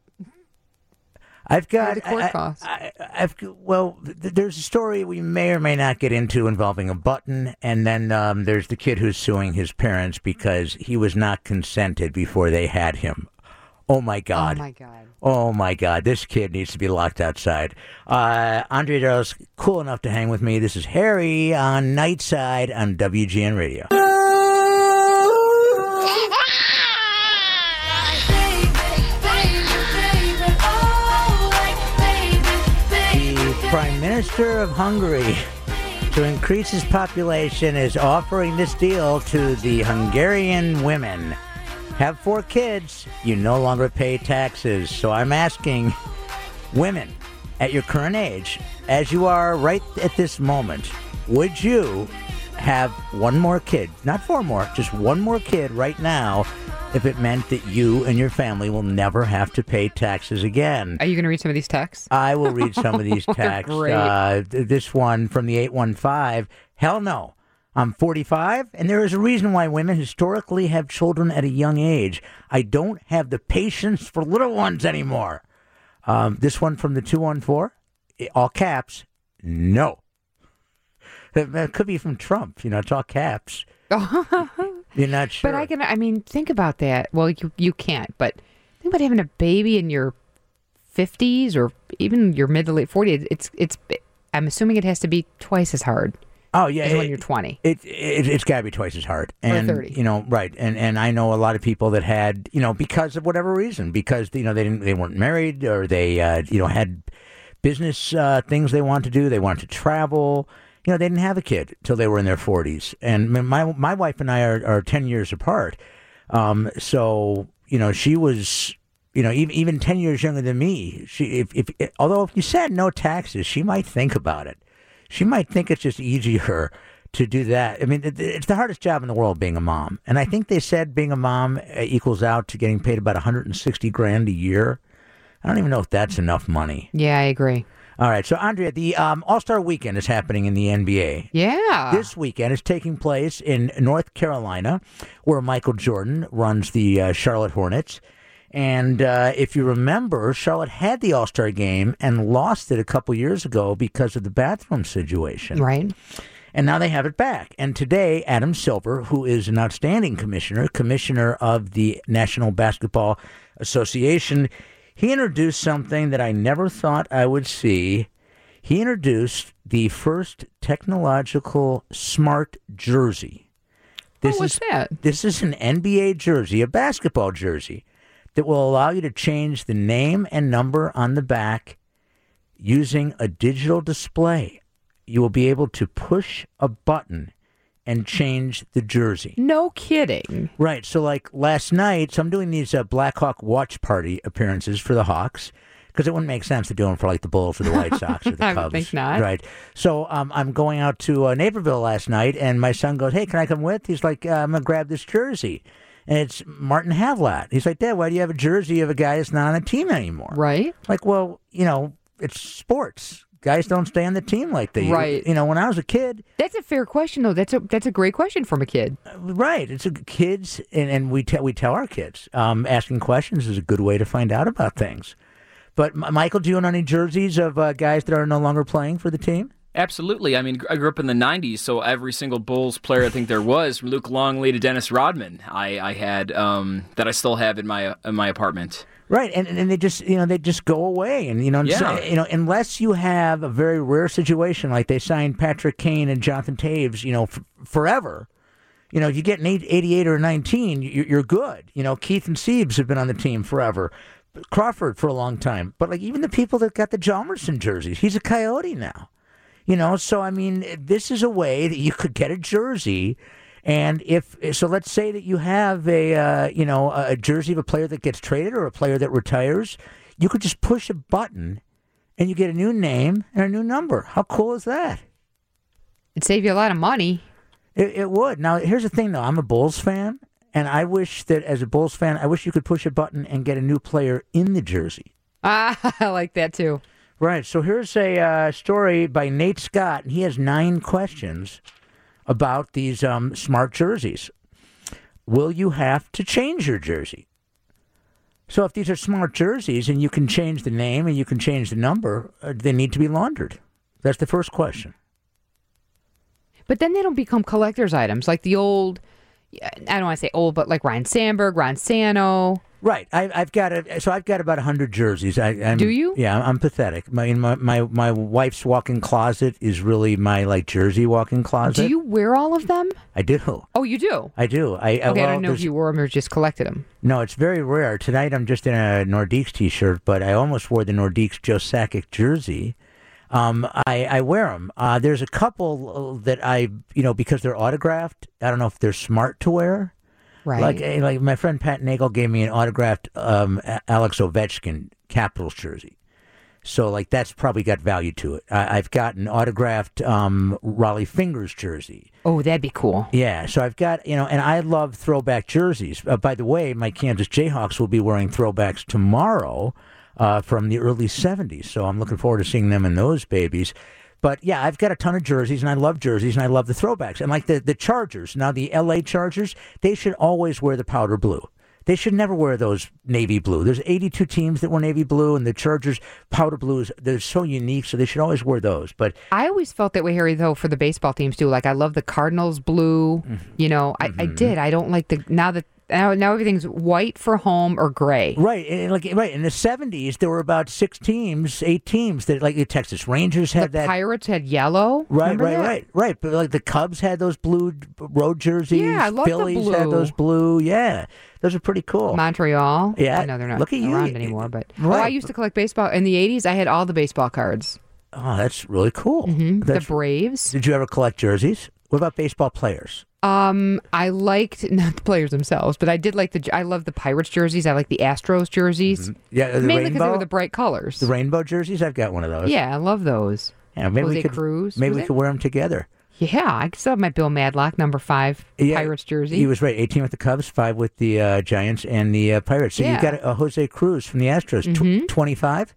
Speaker 2: I've got
Speaker 3: the court
Speaker 2: I,
Speaker 3: costs.
Speaker 2: I, I've well, th- there's a story we may or may not get into involving a button, and then um, there's the kid who's suing his parents because he was not consented before they had him. Oh my God!
Speaker 3: Oh my God!
Speaker 2: Oh my God! This kid needs to be locked outside. Uh, Andre Darrell's cool enough to hang with me. This is Harry on Nightside on W G N Radio. The Prime Minister of Hungary, to increase his population, is offering this deal to the Hungarian women. Have four kids, you no longer pay taxes. So I'm asking women at your current age, as you are right at this moment, would you have one more kid? Not four more, just one more kid right now if it meant that you and your family will never have to pay taxes again.
Speaker 3: Are you going to read some of these texts?
Speaker 2: I will read some of these
Speaker 3: They're
Speaker 2: texts.
Speaker 3: great.
Speaker 2: Uh, th- this one from the eight one five. Hell no. I'm forty-five, and there is a reason why women historically have children at a young age. I don't have the patience for little ones anymore. Um, this one from the two one four. All caps. No. That, that could be from Trump. You know, it's all caps. You're not sure.
Speaker 3: But I can. I mean, think about that. Well, you you can't. But think about having a baby in your fifties or even your mid to late forties. It's it's. I'm assuming it has to be twice as hard.
Speaker 2: Oh yeah,
Speaker 3: as
Speaker 2: it,
Speaker 3: when you're twenty.
Speaker 2: It, it it's got to be twice as hard. And
Speaker 3: thirty.
Speaker 2: You know, right? And and I know a lot of people that had, you know, because of whatever reason, because you know they didn't they weren't married or they uh, you know had business uh, things they wanted to do. They wanted to travel. You know, they didn't have a kid till they were in their forties. And my my wife and I are, are ten years apart. Um, so you know, she was. You know, even even ten years younger than me. She, if, if although if you said no taxes, she might think about it. She might think it's just easier to do that. I mean, it, it's the hardest job in the world, being a mom. And I think they said being a mom equals out to getting paid about one hundred sixty grand a year. I don't even know if that's enough money.
Speaker 3: Yeah, I agree.
Speaker 2: All right, so Andrea, the um, All-Star Weekend is happening in the N B A.
Speaker 3: Yeah.
Speaker 2: This weekend is taking place in North Carolina, where Michael Jordan runs the uh, Charlotte Hornets. And uh, if you remember, Charlotte had the All-Star game and lost it a couple years ago because of the bathroom situation.
Speaker 3: Right.
Speaker 2: And now they have it back. And today, Adam Silver, who is an outstanding commissioner, commissioner of the National Basketball Association, he introduced something that I never thought I would see. He introduced the first technological smart jersey. This
Speaker 3: oh, what's
Speaker 2: is,
Speaker 3: that?
Speaker 2: This is an N B A jersey, a basketball jersey, that will allow you to change the name and number on the back using a digital display. you will be able to push a button and change the jersey.
Speaker 3: No kidding.
Speaker 2: Right. So, like last night, so I'm doing these uh, Blackhawk watch party appearances for the Hawks because it wouldn't make sense to do them for like the Bulls or the White Sox or the
Speaker 3: I
Speaker 2: Cubs.
Speaker 3: would think not.
Speaker 2: Right. So um, I'm going out to uh, Naperville last night, and my son goes, "Hey, can I come with?" He's like, uh, "I'm gonna grab this jersey." And it's Martin Havlat. He's like, "Dad, why do you have a jersey of a guy that's not on a team anymore?"
Speaker 3: Right.
Speaker 2: Like, well, you know, it's sports. Guys don't stay on the team like they
Speaker 3: Right.
Speaker 2: You know, when I was a kid.
Speaker 3: That's a fair question, though. That's a that's a great question from a kid.
Speaker 2: Right. It's a, kids, and, and we, te- we tell our kids, um, asking questions is a good way to find out about things. But, M- Michael, do you own any jerseys of uh, guys that are no longer playing for the team?
Speaker 7: Absolutely. I mean, I grew up in the nineties, so every single Bulls player I think there was, from Luke Longley to Dennis Rodman, I, I had um, that I still have in my in my apartment.
Speaker 2: Right, and and they just you know they just go away, and you know
Speaker 7: Yeah.
Speaker 2: so, you know unless you have a very rare situation like they signed Patrick Kane and Jonathan Taves, you know f- forever. You know, if you get an eight, eighty-eight or a nineteen, you, you're good. You know, Keith and Siebes have been on the team forever. Crawford for a long time, but like even the people that got the Jalmerson jerseys, he's a Coyote now. You know, so I mean, this is a way that you could get a jersey. And if so, let's say that you have a uh, you know a jersey of a player that gets traded or a player that retires, you could just push a button, and you get a new name and a new number. How cool is that?
Speaker 3: It'd save you a lot of money.
Speaker 2: It, it would. Now, here's the thing, though. I'm a Bulls fan, and I wish that as a Bulls fan, I wish you could push a button and get a new player in the jersey.
Speaker 3: Ah, I like that too.
Speaker 2: Right. So here's a uh, story by Nate Scott, and he has nine questions about these um, smart jerseys. Will you have to change your jersey? So if these are smart jerseys and you can change the name and you can change the number, uh, they need to be laundered. That's the first question.
Speaker 3: But then they don't become collector's items like the old, I don't want to say old, but like Ryan Sandberg, Ron Santo.
Speaker 2: Right. I, I've got a, so I've got about a hundred jerseys. I, I'm,
Speaker 3: Do you?
Speaker 2: Yeah, I'm pathetic. My, my my my wife's walk-in closet is really my like jersey walk-in closet.
Speaker 3: Do you wear all of them?
Speaker 2: I do.
Speaker 3: Oh, you do?
Speaker 2: I do. I,
Speaker 3: Okay,
Speaker 2: well,
Speaker 3: I don't know if
Speaker 2: there's-
Speaker 3: you wore them or just collected them.
Speaker 2: No, it's very rare. Tonight I'm just in a Nordiques t-shirt, but I almost wore the Nordiques Joe Sakic jersey. Um, I, I wear them. Uh, there's a couple that I, you know, because they're autographed, I don't know if they're smart to wear.
Speaker 3: Right.
Speaker 2: Like, eh, like my friend Pat Nagel gave me an autographed um, A- Alex Ovechkin Capitals jersey. So, like, that's probably got value to it. I, I've got an autographed um, Raleigh Fingers jersey.
Speaker 3: Oh, that'd be cool.
Speaker 2: Yeah, so I've got, you know, and I love throwback jerseys. Uh, by the way, my Kansas Jayhawks will be wearing throwbacks tomorrow uh, from the early seventies. So I'm looking forward to seeing them in those babies. But yeah, I've got a ton of jerseys, and I love jerseys, and I love the throwbacks. And like the, the Chargers, now the L A Chargers, they should always wear the powder blue. They should never wear those navy blue. There's eighty-two teams that wear navy blue, and the Chargers powder blues, they're so unique, so they should always wear those. But
Speaker 3: I always felt that way, Harry, though, for the baseball teams, too. Like, I love the Cardinals blue. You know, I, I did. I don't like the, now that, now, now everything's white for home or gray.
Speaker 2: Right, and like right in the seventies, there were about six teams, eight teams that like the Texas Rangers had
Speaker 3: The
Speaker 2: that.
Speaker 3: Pirates had yellow.
Speaker 2: Right,
Speaker 3: Remember
Speaker 2: right,
Speaker 3: that?
Speaker 2: right, right. But like the Cubs had those blue road jerseys.
Speaker 3: Yeah, I love the
Speaker 2: Phillies had
Speaker 3: blue.
Speaker 2: those blue. Yeah, those are pretty cool.
Speaker 3: Montreal.
Speaker 2: Yeah,
Speaker 3: I know they're not
Speaker 2: look at you.
Speaker 3: around anymore, but oh,
Speaker 2: Right.
Speaker 3: I used to collect baseball in the eighties. I had all the baseball cards.
Speaker 2: Oh, that's really cool.
Speaker 3: Mm-hmm. The
Speaker 2: That's-
Speaker 3: Braves.
Speaker 2: Did you ever collect jerseys? What about baseball players?
Speaker 3: Um, I liked not the players themselves, but I did like the. I love the Pirates jerseys. I like the Astros jerseys.
Speaker 2: Yeah, the
Speaker 3: mainly because they
Speaker 2: rainbow.
Speaker 3: were the bright colors.
Speaker 2: The rainbow jerseys. I've got one of those.
Speaker 3: Yeah, I love those.
Speaker 2: Yeah, maybe
Speaker 3: Jose
Speaker 2: we could.
Speaker 3: Cruz,
Speaker 2: maybe
Speaker 3: was
Speaker 2: we
Speaker 3: it?
Speaker 2: could wear them together.
Speaker 3: Yeah, I still have my Bill Madlock number five
Speaker 2: Yeah,
Speaker 3: Pirates jersey.
Speaker 2: He was right. eighteen with the Cubs, five with the uh, Giants, and the uh, Pirates. So
Speaker 3: Yeah.
Speaker 2: you got a, a Jose Cruz from the Astros.
Speaker 3: Mhm.
Speaker 2: twenty-five.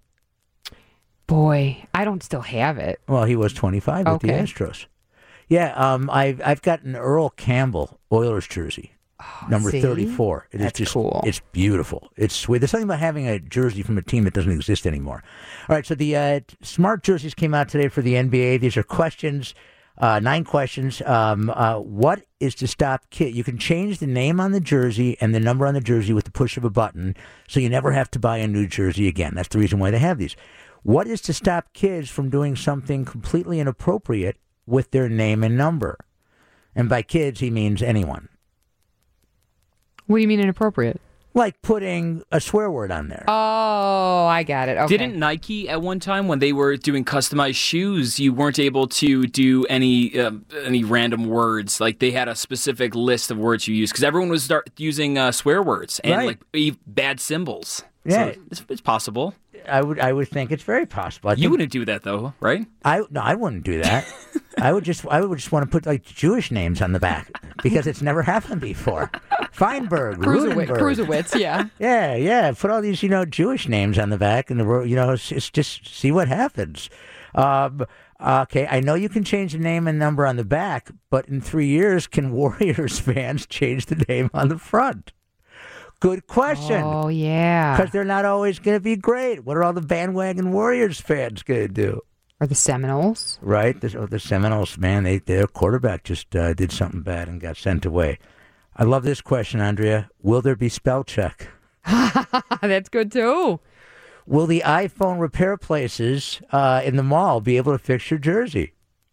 Speaker 3: Boy, I don't still have it.
Speaker 2: Well, he was twenty-five with the
Speaker 3: Okay.
Speaker 2: Astros. Yeah, um, I've I've got an Earl Campbell Oilers jersey, number
Speaker 3: Oh, see?
Speaker 2: thirty-four. It is
Speaker 3: That's
Speaker 2: just
Speaker 3: cool.
Speaker 2: It's beautiful. It's sweet. There's something about having a jersey from a team that doesn't exist anymore. All right, so the uh, smart jerseys came out today for the N B A. These are questions, uh, nine questions. Um, uh, what is to stop kid? You can change the name on the jersey and the number on the jersey with the push of a button, so you never have to buy a new jersey again. That's the reason why they have these. What is to stop kids from doing something completely inappropriate with their name and number? And by kids, he means anyone.
Speaker 3: What do you mean inappropriate?
Speaker 2: Like putting a swear word on there.
Speaker 3: Oh, I got it. Okay.
Speaker 7: Didn't Nike at one time, when they were doing customized shoes, you weren't able to do any uh, any random words? Like they had a specific list of words you used because everyone was start using uh, swear words and
Speaker 2: Right.
Speaker 7: like e- bad symbols.
Speaker 2: Yeah.
Speaker 7: So it's, it's possible.
Speaker 2: I would I would think it's very possible. I
Speaker 7: You
Speaker 2: think,
Speaker 7: wouldn't do that though, right?
Speaker 2: I no, I wouldn't do that. I would just I would just want to put like Jewish names on the back because it's never happened before. Feinberg,
Speaker 3: Cruiserwitz,
Speaker 2: Rudenberg.
Speaker 3: Cruiserwitz, yeah.
Speaker 2: Yeah, yeah. Put all these, you know, Jewish names on the back, and the ro- you know, it's, it's just see what happens. Um, okay, I know you can change the name and number on the back, but in three years, can Warriors fans change the name on the front? Good question.
Speaker 3: Oh, yeah.
Speaker 2: Because they're not always going to be great. What are all the bandwagon Warriors fans going to do?
Speaker 3: Or the Seminoles.
Speaker 2: Right, the, oh, the Seminoles, man, they, their quarterback just uh, did something bad and got sent away. I love this question, Andrea. Will there be spell check?
Speaker 3: That's good, too.
Speaker 2: Will the iPhone repair places uh, in the mall be able to fix your jersey?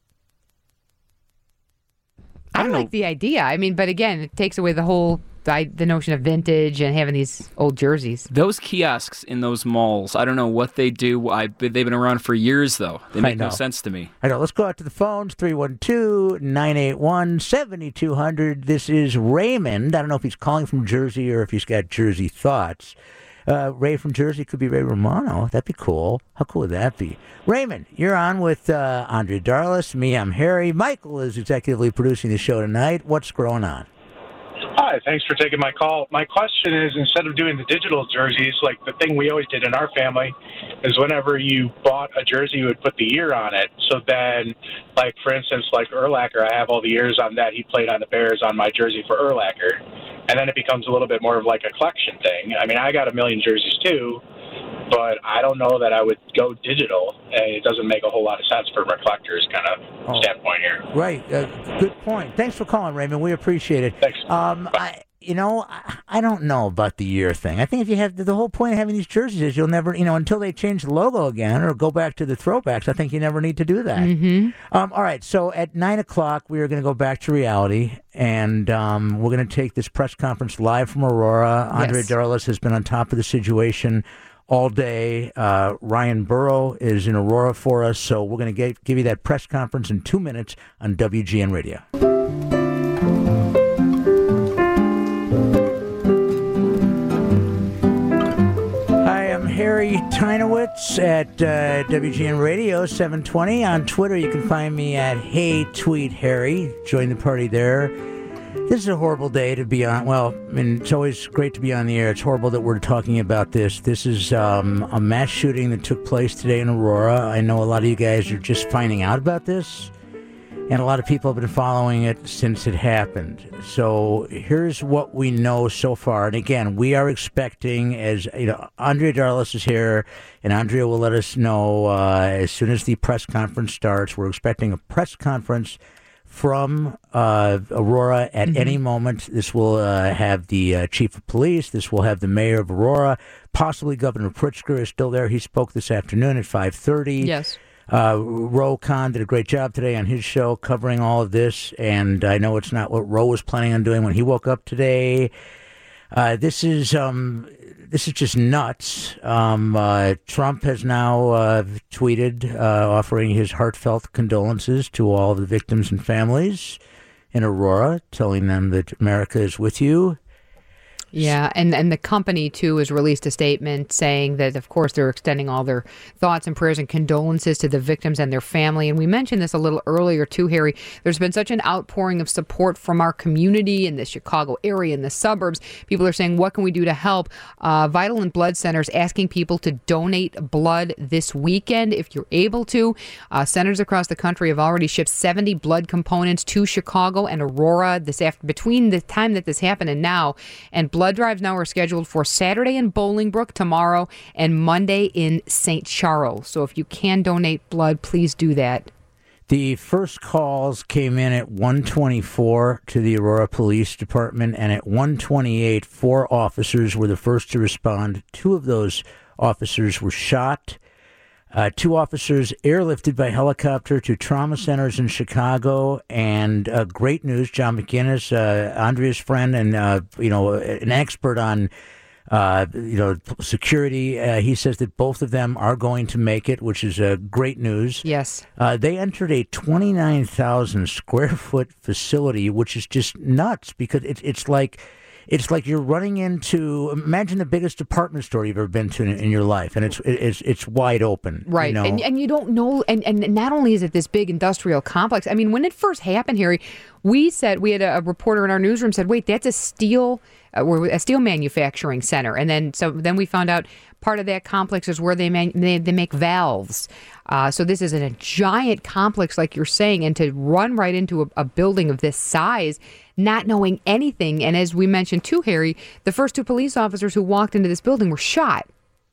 Speaker 3: I, I like the idea. I mean, but again, it takes away the whole the, the notion of vintage and having these old jerseys.
Speaker 7: Those kiosks in those malls, I don't know what they do. I they've been around for years, though. They make no sense to me.
Speaker 2: I know. Let's go out to the phones. three one two, nine eight one, seven two zero zero. This is Raymond. I don't know if he's calling from Jersey or if he's got Jersey thoughts. Uh, Ray from Jersey could be Ray Romano. That'd be cool. How cool would that be? Raymond, you're on with uh, Andrea Darlis. Me, I'm Harry. Michael is executively producing the show tonight. What's going on?
Speaker 14: Hi, thanks for taking my call. My question is, instead of doing the digital jerseys, like the thing we always did in our family is whenever you bought a jersey, you would put the year on it. So then, like, for instance, like Urlacher, I have all the years on that. He played on the Bears on my jersey for Urlacher. And then it becomes a little bit more of like a collection thing. I mean, I got a million jerseys too, but I don't know that I would go digital. It doesn't make a whole lot of sense from a collector's kind of
Speaker 2: Oh.
Speaker 14: standpoint here.
Speaker 2: Right. Uh, good point. Thanks for calling, Raymond. We appreciate it.
Speaker 14: Thanks.
Speaker 2: Um, I, you know, I, I don't know about the year thing. I think if you have the whole point of having these jerseys is you'll never, you know, until they change the logo again or go back to the throwbacks. I think you never need to do that.
Speaker 3: Mm-hmm.
Speaker 2: Um, all right. So at nine o'clock, we are going to go back to reality, and um, we're going to take this press conference live from Aurora. Andrea
Speaker 3: Yes.
Speaker 2: Darlis has been on top of the situation all day. Uh, Ryan Burrow is in Aurora for us, so we're going to give you that press conference in two minutes on W G N Radio. Hi, I'm Harry Tynowitz at uh, W G N Radio seven twenty. On Twitter, you can find me at Hey Tweet Harry. Join the party there. This is a horrible day to be on. Well, I mean, it's always great to be on the air. It's horrible that we're talking about this. This is um, a mass shooting that took place today in Aurora. I know a lot of you guys are just finding out about this, and a lot of people have been following it since it happened. So here's what we know so far. And again, we are expecting, as you know, Andrea Darlis is here, and Andrea will let us know uh, as soon as the press conference starts. We're expecting a press conference from uh, Aurora at mm-hmm. any moment. This will uh, have the uh, chief of police. This will have the mayor of Aurora. Possibly Governor Pritzker is still there. He spoke this afternoon at five thirty.
Speaker 3: Yes.
Speaker 2: Uh, Ro Khan did a great job today on his show covering all of this, and I know it's not what Ro was planning on doing when he woke up today. Uh, this is um, this is just nuts. Um, uh, Trump has now uh, tweeted uh, offering his heartfelt condolences to all of the victims and families in Aurora, telling them that America is with you.
Speaker 3: Yeah, and, and the company, too, has released a statement saying that, of course, they're extending all their thoughts and prayers and condolences to the victims and their family. And we mentioned this a little earlier, too, Harry. There's been such an outpouring of support from our community in the Chicago area, in the suburbs. People are saying, what can we do to help? Uh, Vital and Blood Centers asking people to donate blood this weekend if you're able to. Uh, centers across the country have already shipped seventy blood components to Chicago and Aurora this after between the time that this happened and now. And blood Blood drives now are scheduled for Saturday in Bolingbrook tomorrow and Monday in Saint Charles. So if you can donate blood, please do that.
Speaker 2: The first calls came in at one twenty-four to the Aurora Police Department, and at one twenty-eight, four officers were the first to respond. Two of those officers were shot. Uh, two officers airlifted by helicopter to trauma centers in Chicago, and uh, great news, John McGinnis, uh, Andrea's friend and uh, you know an expert on uh, you know, security. Uh, he says that both of them are going to make it, which is uh, great news.
Speaker 3: Yes.
Speaker 2: Uh, they entered a twenty-nine thousand square foot facility, which is just nuts because it, it's like it's like you're running into, imagine the biggest department store you've ever been to in, in your life, and it's it's it's wide open.
Speaker 3: Right,
Speaker 2: you know?
Speaker 3: and and you don't know, and, and not only is it this big industrial complex, I mean, when it first happened, Harry, we said, we had a, a reporter in our newsroom said, wait, that's a steel, uh, we're a steel manufacturing center, and then so then we found out part of that complex is where they man, they, they make valves. Uh, so this is in a giant complex, like you're saying, and to run right into a, a building of this size, not knowing anything. And as we mentioned too, Harry, the first two police officers who walked into this building were shot.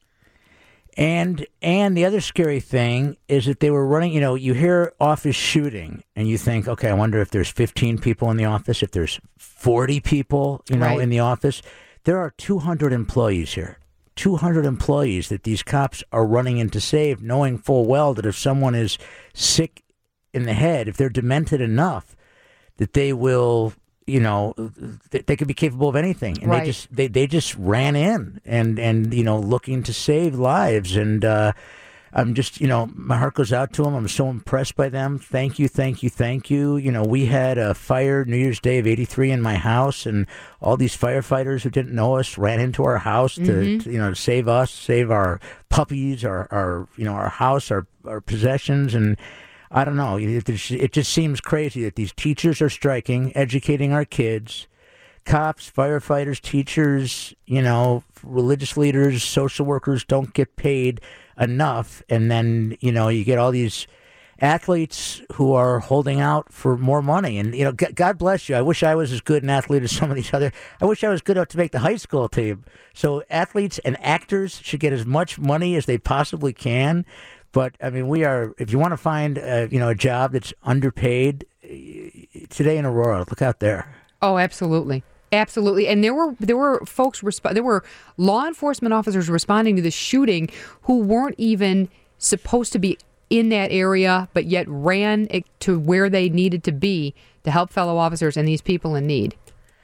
Speaker 2: And and the other scary thing is that they were running, you know, you hear office shooting and you think, okay, I wonder if there's fifteen people in the office, if there's forty people, you know,
Speaker 3: Right.
Speaker 2: in the office. There are two hundred employees here. two hundred employees that these cops are running in to save, knowing full well that if someone is sick in the head, if they're demented enough, that they will, you know, they, they could be capable of anything. And
Speaker 3: Right.
Speaker 2: they just they, they just ran in and, and, you know, looking to save lives. And uh, I'm just, you know, my heart goes out to them. I'm so impressed by them. Thank you, thank you, thank you. You know, we had a fire New Year's Day of eighty-three in my house, and all these firefighters who didn't know us ran into our house to,
Speaker 3: Mhm.
Speaker 2: to you know, save us, save our puppies, our, our you know, our house, our, our possessions. And I don't know, it, it just seems crazy that these teachers are striking, educating our kids. Cops, firefighters, teachers, you know, religious leaders, social workers don't get paid enough. And then, you know, you get all these athletes who are holding out for more money. And, you know, g- God bless you. I wish I was as good an athlete as some of these other. I wish I was good enough to make the high school team. So athletes and actors should get as much money as they possibly can. But, I mean, we are, if you want to find, uh, you know, a job that's underpaid, today in Aurora, look out there.
Speaker 3: Oh, absolutely. Absolutely. And there were there were folks, resp- there were law enforcement officers responding to the shooting who weren't even supposed to be in that area, but yet ran it to where they needed to be to help fellow officers and these people in need.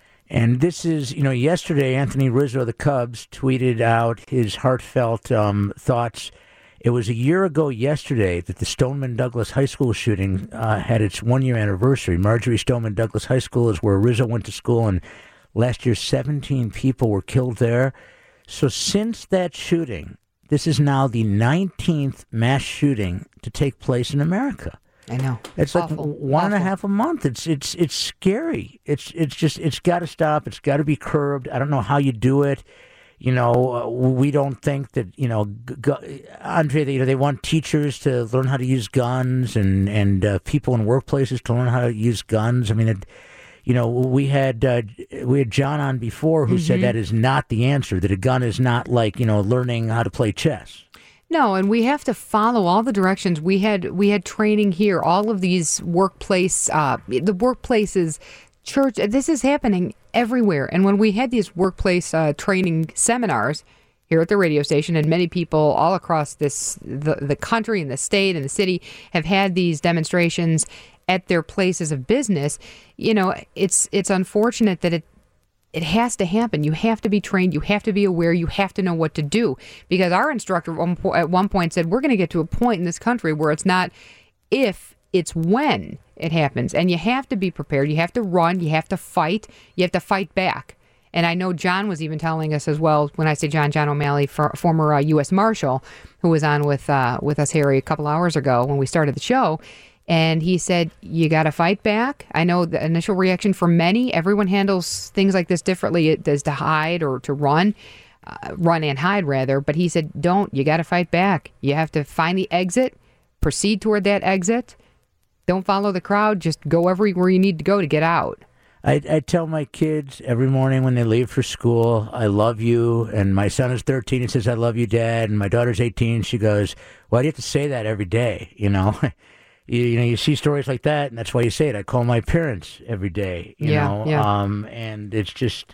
Speaker 2: And this is, you know, yesterday, Anthony Rizzo of the Cubs tweeted out his heartfelt um, thoughts. It was a year ago yesterday that the Stoneman Douglas High School shooting uh, had its one-year anniversary. Marjorie Stoneman Douglas High School is where Rizzo went to school, and last year seventeen people were killed there. So since that shooting, this is now the nineteenth mass shooting to take place in America.
Speaker 3: I know.
Speaker 2: It's
Speaker 3: Awful.
Speaker 2: like one and a half a month. It's it's it's scary. It's it's just it's got to stop. It's got to be curbed. I don't know how you do it. You know, uh, we don't think that, you know, g- g- Andre, they, you know, they want teachers to learn how to use guns and, and uh, people in workplaces to learn how to use guns. I mean, it, you know, we had uh, we had John on before who said
Speaker 3: Mhm.
Speaker 2: that is not the answer, that a gun is not like, you know, learning how to play chess.
Speaker 3: No, and we have to follow all the directions. We had we had training here. All of these workplace, uh, the workplaces, church. This is happening everywhere. And when we had these workplace uh, training seminars here at the radio station, and many people all across this the the country and the state and the city have had these demonstrations at their places of business. You know, it's it's unfortunate that it. It has to happen. You have to be trained. You have to be aware. You have to know what to do. Because our instructor at one po- at one point said, we're going to get to a point in this country where it's not if, it's when it happens. And you have to be prepared. You have to run. You have to fight. You have to fight back. And I know John was even telling us as well, when I say John, John O'Malley, for, former uh, U S Marshal, who was on with, uh, with us, Harry, a couple hours ago when we started the show. And he said, you got to fight back. I know the initial reaction for many, everyone handles things like this differently. It does to hide or to run, uh, run and hide rather. But he said, don't, you got to fight back. You have to find the exit, proceed toward that exit. Don't follow the crowd. Just go everywhere you need to go to get out.
Speaker 2: I, I tell my kids every morning when they leave for school, I love you. And my son is thirteen. He says, I love you, Dad. And my daughter's eighteen. She goes, why do you have to say that every day? You know? You, you know, you see stories like that, and that's why you say it. I call my parents every day, you
Speaker 3: Yeah,
Speaker 2: know,
Speaker 3: yeah.
Speaker 2: um, and it's just,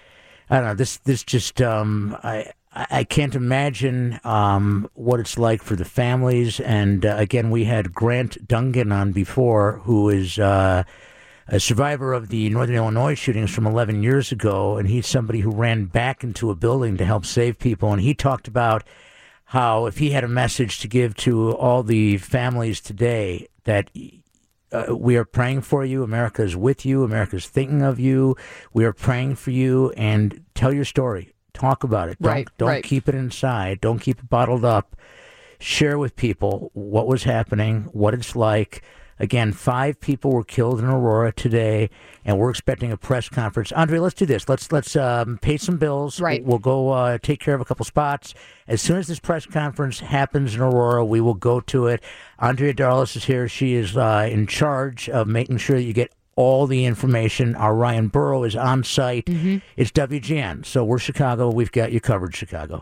Speaker 2: I don't know, this, this just, um, I, I I can't imagine um, what it's like for the families. And uh, again, we had Grant Dungan on before, who is uh, a survivor of the Northern Illinois shootings from eleven years ago, and he's somebody who ran back into a building to help save people. And he talked about how if he had a message to give to all the families today, that uh, we are praying for you, America is with you, America is thinking of you, we are praying for you, and tell your story. Talk about it. Don't,
Speaker 3: Right,
Speaker 2: don't
Speaker 3: right.
Speaker 2: keep it inside. Don't keep it bottled up. Share with people what was happening, what it's like. Again, five people were killed in Aurora today, and we're expecting a press conference. Andre, let's do this. Let's let's um, pay some bills.
Speaker 3: Right.
Speaker 2: We'll go uh, take care of a couple spots. As soon as this press conference happens in Aurora, we will go to it. Andrea Darlis is here. She is uh, in charge of making sure that you get all the information. Our Ryan Burrow is on site.
Speaker 3: Mm-hmm.
Speaker 2: It's W G N. So we're Chicago. We've got you covered, Chicago.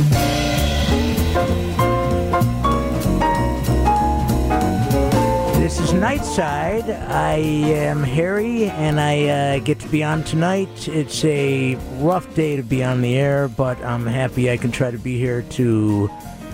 Speaker 2: This is Nightside. I am Harry, and I uh, get to be on tonight. It's a rough day to be on the air, but I'm happy I can try to be here to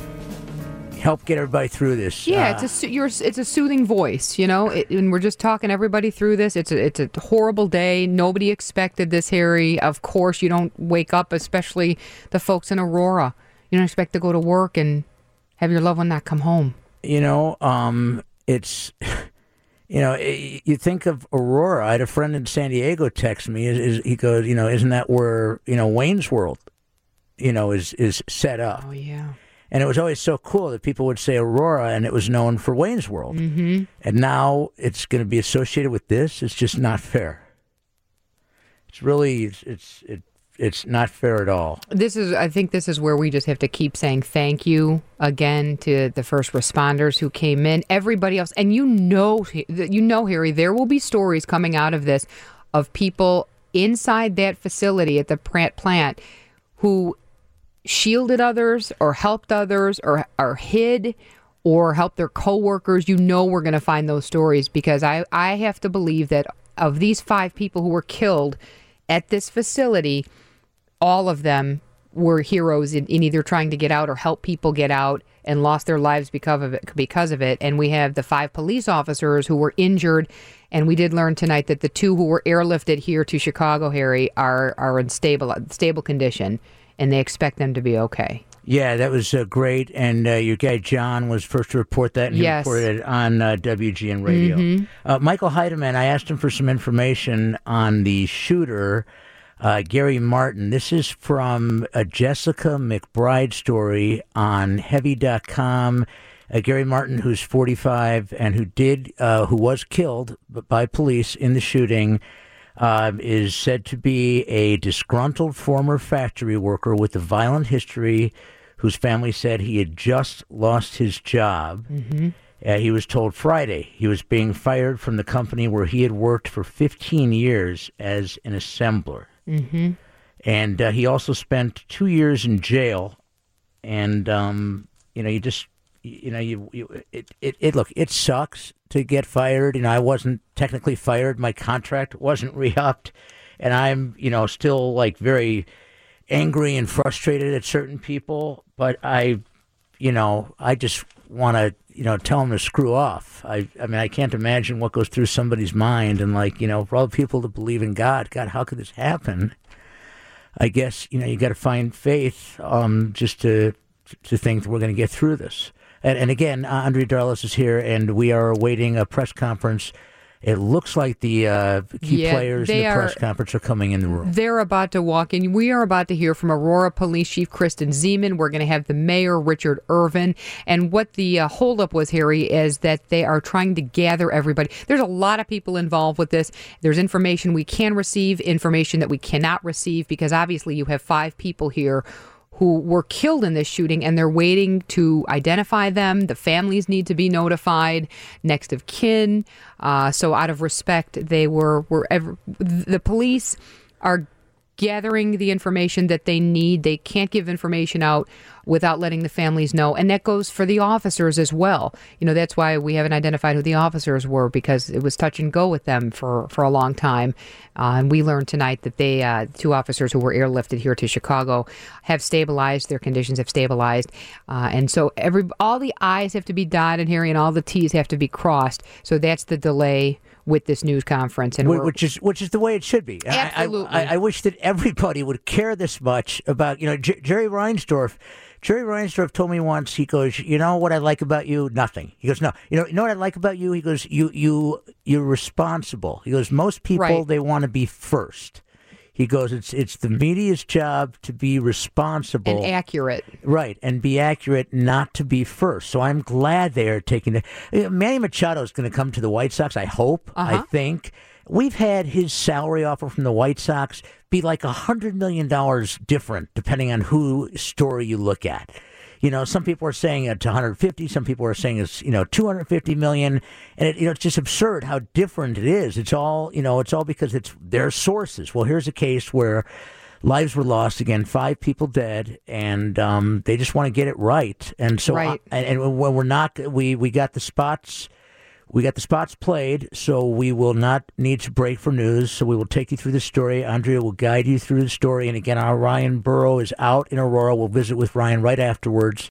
Speaker 2: help get everybody through this.
Speaker 3: Yeah,
Speaker 2: Uh,
Speaker 3: it's a soo- you're, it's a soothing voice, you know. It, and we're just talking everybody through this. It's a it's a horrible day. Nobody expected this, Harry. Of course, you don't wake up, especially the folks in Aurora. You don't expect to go to work and have your loved one not come home.
Speaker 2: you know, um, it's, you know, it, you think of Aurora. I had a friend in San Diego text me. Is, is he goes, you know, isn't that where, you know, Wayne's World, you know, is is set up?
Speaker 3: Oh yeah.
Speaker 2: And it was always so cool that people would say Aurora, and it was known for Wayne's World.
Speaker 3: Mm-hmm.
Speaker 2: And now it's going to be associated with this. It's just not fair. It's really, it's it's it, it's not fair at all.
Speaker 3: This is, I think this is where we just have to keep saying thank you again to the first responders who came in, everybody else. And you know, you know, Harry, there will be stories coming out of this of people inside that facility at the Pratt plant who shielded others or helped others or, or hid or helped their coworkers. You know, we're going to find those stories because I, I have to believe that of these five people who were killed at this facility, all of them were heroes in, in either trying to get out or help people get out and lost their lives because of it. Because of it. And we have the five police officers who were injured. And we did learn tonight that the two who were airlifted here to Chicago, Harry, are, are in stable, stable condition. And they expect them to be okay.
Speaker 2: Yeah, that was uh, great. And uh, your guy John was first to report that, and he
Speaker 3: Yes.
Speaker 2: reported it on uh, W G N Radio.
Speaker 3: Mhm.
Speaker 2: Uh, Michael Heidemann, I asked him for some information on the shooter, uh, Gary Martin. This is from a Jessica McBride story on Heavy dot com. Uh, Gary Martin, who's forty-five and who did, uh, who was killed by police in the shooting, Uh, is said to be a disgruntled former factory worker with a violent history whose family said he had just lost his job.
Speaker 3: Mm-hmm.
Speaker 2: Uh, he was told Friday he was being fired from the company where he had worked for fifteen years as an assembler.
Speaker 3: Mm-hmm.
Speaker 2: And uh, he also spent two years in jail. And, um, you know, you just, you know, you, you it, it, it, look, it sucks to get fired. You know, I wasn't technically fired. My contract wasn't re-upped. And I'm, you know, still like very angry and frustrated at certain people. But I, you know, I just want to, you know, tell them to screw off. I, I mean, I can't imagine what goes through somebody's mind. And like, you know, for all the people that believe in God, God, how could this happen? I guess, you know, you got to find faith um, just to to think that we're going to get through this. And, and again, uh, Andrea Darlis is here, and we are awaiting a press conference. It looks like the uh, key
Speaker 3: Yeah,
Speaker 2: players in
Speaker 3: they
Speaker 2: the
Speaker 3: are-
Speaker 2: press conference are coming in the room.
Speaker 3: They're about to walk in. We are about to hear from Aurora Police Chief Kristen Zeman. We're going to have the mayor, Richard Irvin. And what the uh, holdup was, Harry, is that they are trying to gather everybody. There's a lot of people involved with this. There's information we can receive, information that we cannot receive, because obviously you have five people here who were killed in this shooting, and they're waiting to identify them. The families need to be notified, next of kin. Uh, so out of respect, they were, were ever, the police are gathering the information that they need. They can't give information out without letting the families know. And that goes for the officers as well. You know, that's why we haven't identified who the officers were, because it was touch and go with them for, for a long time. Uh, and we learned tonight that they, uh, two officers who were airlifted here to Chicago have stabilized. Their conditions have stabilized. Uh, and so every all the I's have to be dotted, Harry, and all the T's have to be crossed. So that's the delay with this news conference, and
Speaker 2: Wh-
Speaker 3: we're-
Speaker 2: which is which is the way it should be. I- I-
Speaker 3: Absolutely.
Speaker 2: I, I wish that everybody would care this much about, you know, J- Jerry Reinsdorf. Jerry Reinsdorf told me once, he goes, you know what I like about you? Nothing. He goes, no, you know, you know what I like about you? He goes, you, you, you're responsible. He goes, most people,
Speaker 3: Right.
Speaker 2: they want to be first. He goes, it's it's the media's job to be responsible.
Speaker 3: and accurate.
Speaker 2: Right, and be accurate, not to be first. So I'm glad they are taking it. You know, Manny Machado is going to come to the White Sox, I hope, I
Speaker 3: Uh-huh.
Speaker 2: think. We've had his salary offer from the White Sox be like one hundred million dollars different, depending on who story you look at. You know, some people are saying it's one hundred fifty, some people are saying it's, you know, two hundred fifty million, and it, you know, it's just absurd how different it is. It's all, you know, it's all because it's their sources. Well, here's a case where lives were lost again, five people dead, and um, they just want to get it right. And so,
Speaker 3: Right.
Speaker 2: I, and, and when we're not, we we got the spots. We got the spots played, so we will not need to break for news. So we will take you through the story. Andrea will guide you through the story. And again, our Ryan Burrow is out in Aurora. We'll visit with Ryan right afterwards.